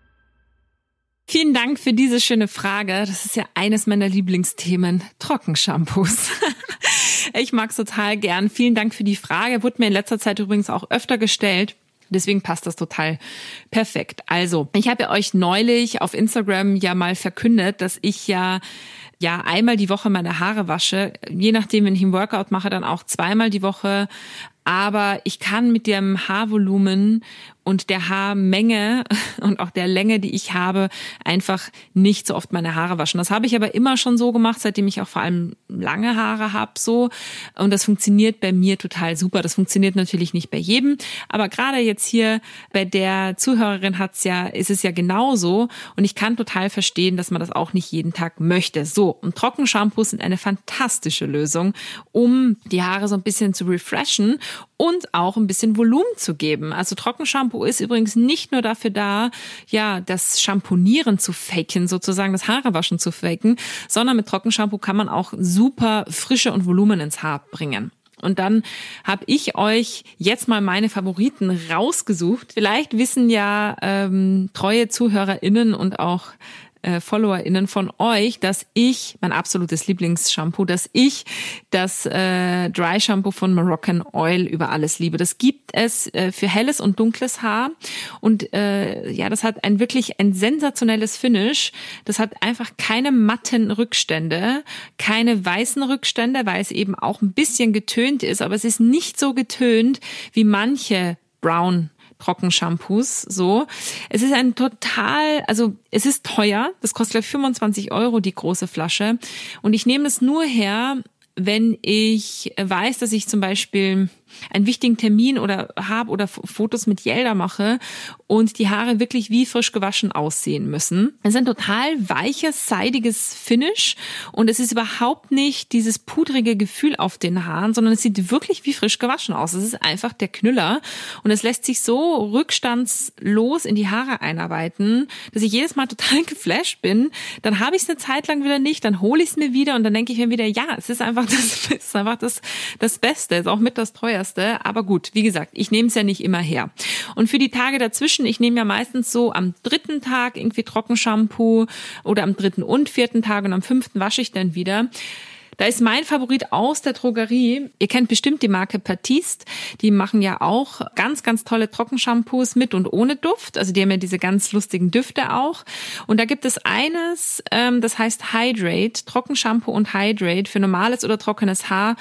Vielen Dank für diese schöne Frage. Das ist ja eines meiner Lieblingsthemen, Trockenshampoos. Ich mag's total gern. Vielen Dank für die Frage. Wurde mir in letzter Zeit übrigens auch öfter gestellt. Deswegen passt das total perfekt. Also, ich habe ja euch neulich auf Instagram ja mal verkündet, dass ich ja ja einmal die Woche meine Haare wasche. Je nachdem, wenn ich einen Workout mache, dann auch zweimal die Woche. Aber ich kann mit dem Haarvolumen und der Haarmenge und auch der Länge, die ich habe, einfach nicht so oft meine Haare waschen. Das habe ich aber immer schon so gemacht, seitdem ich auch vor allem lange Haare habe so. Und das funktioniert bei mir total super. Das funktioniert natürlich nicht bei jedem, aber gerade jetzt hier bei der Zuhörerin hat's ja, ist es ja genauso. Und ich kann total verstehen, dass man das auch nicht jeden Tag möchte. So, und Trockenshampoos sind eine fantastische Lösung, um die Haare so ein bisschen zu refreshen und auch ein bisschen Volumen zu geben. Also Trockenshampoo ist übrigens nicht nur dafür da, ja, das Shampoonieren zu faken, sozusagen das Haarewaschen zu faken, sondern mit Trockenshampoo kann man auch super Frische und Volumen ins Haar bringen. Und dann habe ich euch jetzt mal meine Favoriten rausgesucht. Vielleicht wissen ja ähm, treue ZuhörerInnen und auch äh, FollowerInnen von euch, dass ich, mein absolutes Lieblingsshampoo, dass ich das äh, Dry Shampoo von Moroccan Oil über alles liebe. Das gibt es äh, für helles und dunkles Haar und äh, ja, das hat ein wirklich ein sensationelles Finish. Das hat einfach keine matten Rückstände, keine weißen Rückstände, weil es eben auch ein bisschen getönt ist, aber es ist nicht so getönt wie manche Brown Trockenshampoos, so. Es ist ein total, also es ist teuer, das kostet gleich fünfundzwanzig Euro die große Flasche und ich nehme es nur her, wenn ich weiß, dass ich zum Beispiel einen wichtigen Termin oder habe oder Fotos mit Yelda mache und die Haare wirklich wie frisch gewaschen aussehen müssen. Es ist ein total weiches, seidiges Finish und es ist überhaupt nicht dieses pudrige Gefühl auf den Haaren, sondern es sieht wirklich wie frisch gewaschen aus. Es ist einfach der Knüller und es lässt sich so rückstandslos in die Haare einarbeiten, dass ich jedes Mal total geflasht bin. Dann habe ich es eine Zeit lang wieder nicht, dann hole ich es mir wieder und dann denke ich mir wieder, ja, es ist einfach das, es ist einfach das, das Beste, es ist auch mit das teuerste. Aber gut, wie gesagt, ich nehme es ja nicht immer her. Und für die Tage dazwischen, ich nehme ja meistens so am dritten Tag irgendwie Trockenshampoo oder am dritten und vierten Tag und am fünften wasche ich dann wieder. Da ist mein Favorit aus der Drogerie. Ihr kennt bestimmt die Marke Batiste. Die machen ja auch ganz, ganz tolle Trockenshampoos mit und ohne Duft. Also die haben ja diese ganz lustigen Düfte auch. Und da gibt es eines, ähm, das heißt Hydrate, Trockenshampoo und Hydrate für normales oder trockenes Haar.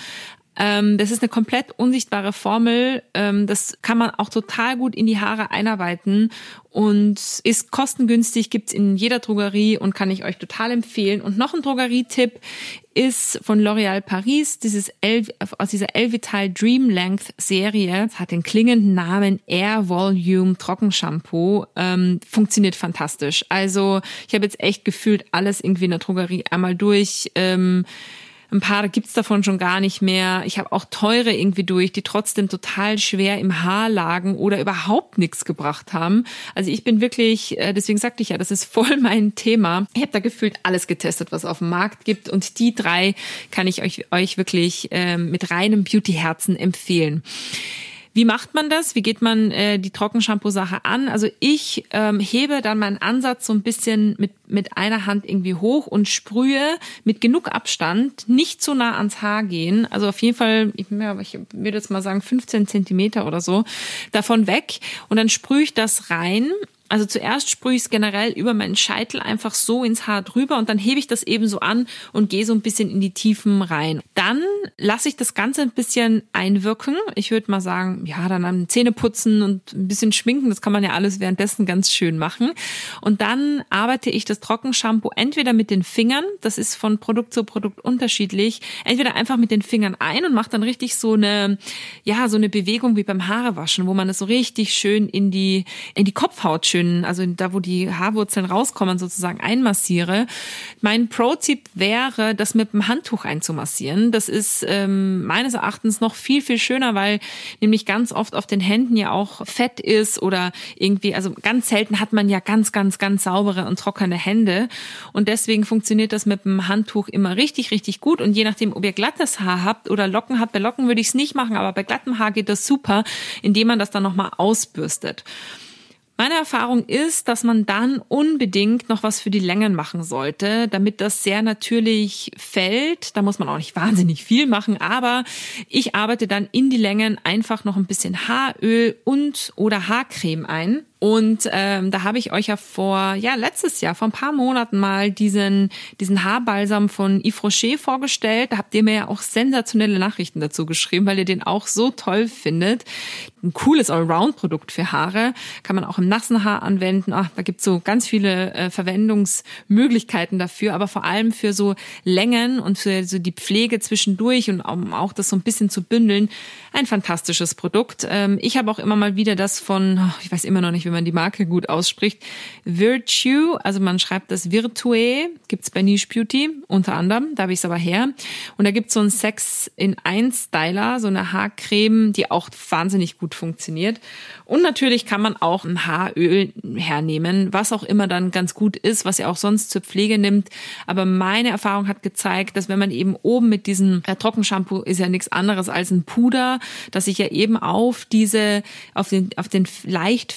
Das ist eine komplett unsichtbare Formel. Das kann man auch total gut in die Haare einarbeiten und ist kostengünstig, gibt's in jeder Drogerie und kann ich euch total empfehlen. Und noch ein Drogerietipp ist von L'Oréal Paris, dieses El, aus dieser Elvital Dream Length Serie. Das hat den klingenden Namen Air Volume Trockenshampoo. Ähm, funktioniert fantastisch. Also ich habe jetzt echt gefühlt alles irgendwie in der Drogerie einmal durch. Ähm, Ein paar gibt's davon schon gar nicht mehr. Ich habe auch teure irgendwie durch, die trotzdem total schwer im Haar lagen oder überhaupt nichts gebracht haben. Also ich bin wirklich, deswegen sagte ich ja, das ist voll mein Thema. Ich habe da gefühlt alles getestet, was auf dem Markt gibt. Und die drei kann ich euch, euch wirklich äh, mit reinem Beauty-Herzen empfehlen. Wie macht man das? Wie geht man äh, die Trockenshampoo-Sache an? Also ich ähm, hebe dann meinen Ansatz so ein bisschen mit mit einer Hand irgendwie hoch und sprühe mit genug Abstand, nicht zu nah ans Haar gehen. Also auf jeden Fall, ich, ja, ich würde jetzt mal sagen fünfzehn Zentimeter oder so, davon weg. Und dann sprühe ich das rein. Also zuerst sprühe ich es generell über meinen Scheitel einfach so ins Haar drüber und dann hebe ich das eben so an und gehe so ein bisschen in die Tiefen rein. Dann lasse ich das Ganze ein bisschen einwirken. Ich würde mal sagen, ja, dann am Zähne putzen und ein bisschen schminken. Das kann man ja alles währenddessen ganz schön machen. Und dann arbeite ich das Trockenshampoo entweder mit den Fingern, das ist von Produkt zu Produkt unterschiedlich, entweder einfach mit den Fingern ein und macht dann richtig so eine, ja, so eine Bewegung wie beim Haarewaschen, wo man es so richtig schön in die, in die Kopfhaut schön, also da, wo die Haarwurzeln rauskommen, sozusagen einmassiere. Mein Pro-Tipp wäre, das mit dem Handtuch einzumassieren. Das ist ähm, meines Erachtens noch viel, viel schöner, weil nämlich ganz oft auf den Händen ja auch Fett ist oder irgendwie, also ganz selten hat man ja ganz, ganz, ganz saubere und trockene Hände. Und deswegen funktioniert das mit dem Handtuch immer richtig, richtig gut. Und je nachdem, ob ihr glattes Haar habt oder Locken habt, bei Locken würde ich es nicht machen, aber bei glattem Haar geht das super, indem man das dann nochmal ausbürstet. Meine Erfahrung ist, dass man dann unbedingt noch was für die Längen machen sollte, damit das sehr natürlich fällt. Da muss man auch nicht wahnsinnig viel machen, aber ich arbeite dann in die Längen einfach noch ein bisschen Haaröl und oder Haarcreme ein. Und ähm, da habe ich euch ja vor, ja letztes Jahr, vor ein paar Monaten mal diesen diesen Haarbalsam von Yves Rocher vorgestellt. Da habt ihr mir ja auch sensationelle Nachrichten dazu geschrieben, weil ihr den auch so toll findet. Ein cooles Allround-Produkt für Haare, kann man auch im nassen Haar anwenden. Ach, da gibt's so ganz viele äh, Verwendungsmöglichkeiten dafür, aber vor allem für so Längen und für so die Pflege zwischendurch und um auch das so ein bisschen zu bündeln. Ein fantastisches Produkt. Ähm, ich habe auch immer mal wieder das von, oh, ich weiß immer noch nicht, wie man die Marke gut ausspricht, Virtue, also man schreibt das Virtue, gibt's bei Niche Beauty unter anderem, da habe ich es aber her. Und da gibt's so einen sechs in eins Styler, so eine Haarcreme, die auch wahnsinnig gut funktioniert. Und natürlich kann man auch ein Haaröl hernehmen, was auch immer dann ganz gut ist, was ihr auch sonst zur Pflege nimmt. Aber meine Erfahrung hat gezeigt, dass wenn man eben oben mit diesem äh, Trockenshampoo ist ja nichts anderes als ein Puder, dass sich ja eben auf diese, auf den, auf den leicht fettigen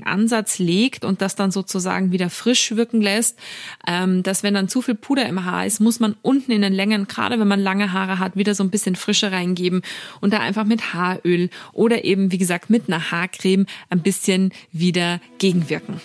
Ansatz legt und das dann sozusagen wieder frisch wirken lässt, ähm, dass wenn dann zu viel Puder im Haar ist, muss man unten in den Längen, gerade wenn man lange Haare hat, wieder so ein bisschen Frische reingeben und da einfach mit Haaröl oder eben, wie gesagt, mit einer Haarcreme ein bisschen wieder gegenwirken.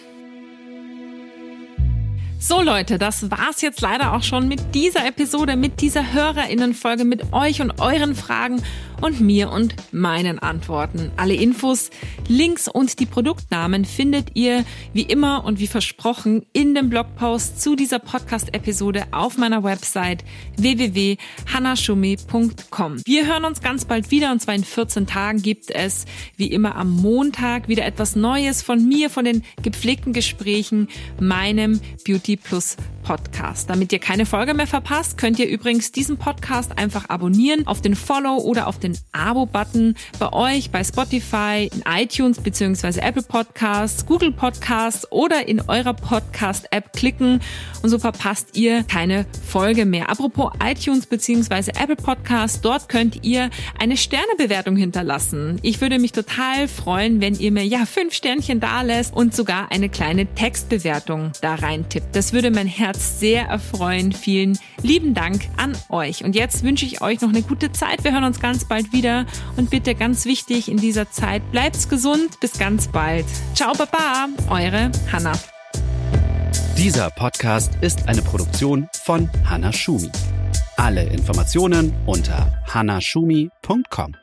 So Leute, das war's jetzt leider auch schon mit dieser Episode, mit dieser HörerInnen-Folge, mit euch und euren Fragen und mir und meinen Antworten. Alle Infos, Links und die Produktnamen findet ihr wie immer und wie versprochen in dem Blogpost zu dieser Podcast-Episode auf meiner Website w w w punkt hanna schumi punkt com. Wir hören uns ganz bald wieder und zwar in vierzehn Tagen gibt es wie immer am Montag wieder etwas Neues von mir, von den gepflegten Gesprächen, meinem Beauty Plus Podcast. Damit ihr keine Folge mehr verpasst, könnt ihr übrigens diesen Podcast einfach abonnieren auf den Follow- oder auf den Abo-Button bei euch, bei Spotify, in iTunes bzw. Apple Podcasts, Google Podcasts oder in eurer Podcast-App klicken und so verpasst ihr keine Folge mehr. Apropos iTunes bzw. Apple Podcasts, dort könnt ihr eine Sternebewertung hinterlassen. Ich würde mich total freuen, wenn ihr mir ja fünf Sternchen da lässt und sogar eine kleine Textbewertung da reintippt. Das würde mein Herz sehr erfreuen. Vielen lieben Dank an euch. Und jetzt wünsche ich euch noch eine gute Zeit. Wir hören uns ganz bald wieder. Und bitte ganz wichtig in dieser Zeit, bleibt's gesund. Bis ganz bald. Ciao, Baba. Eure Hanna. Dieser Podcast ist eine Produktion von Hanna Schumi. Alle Informationen unter hanna schumi punkt com.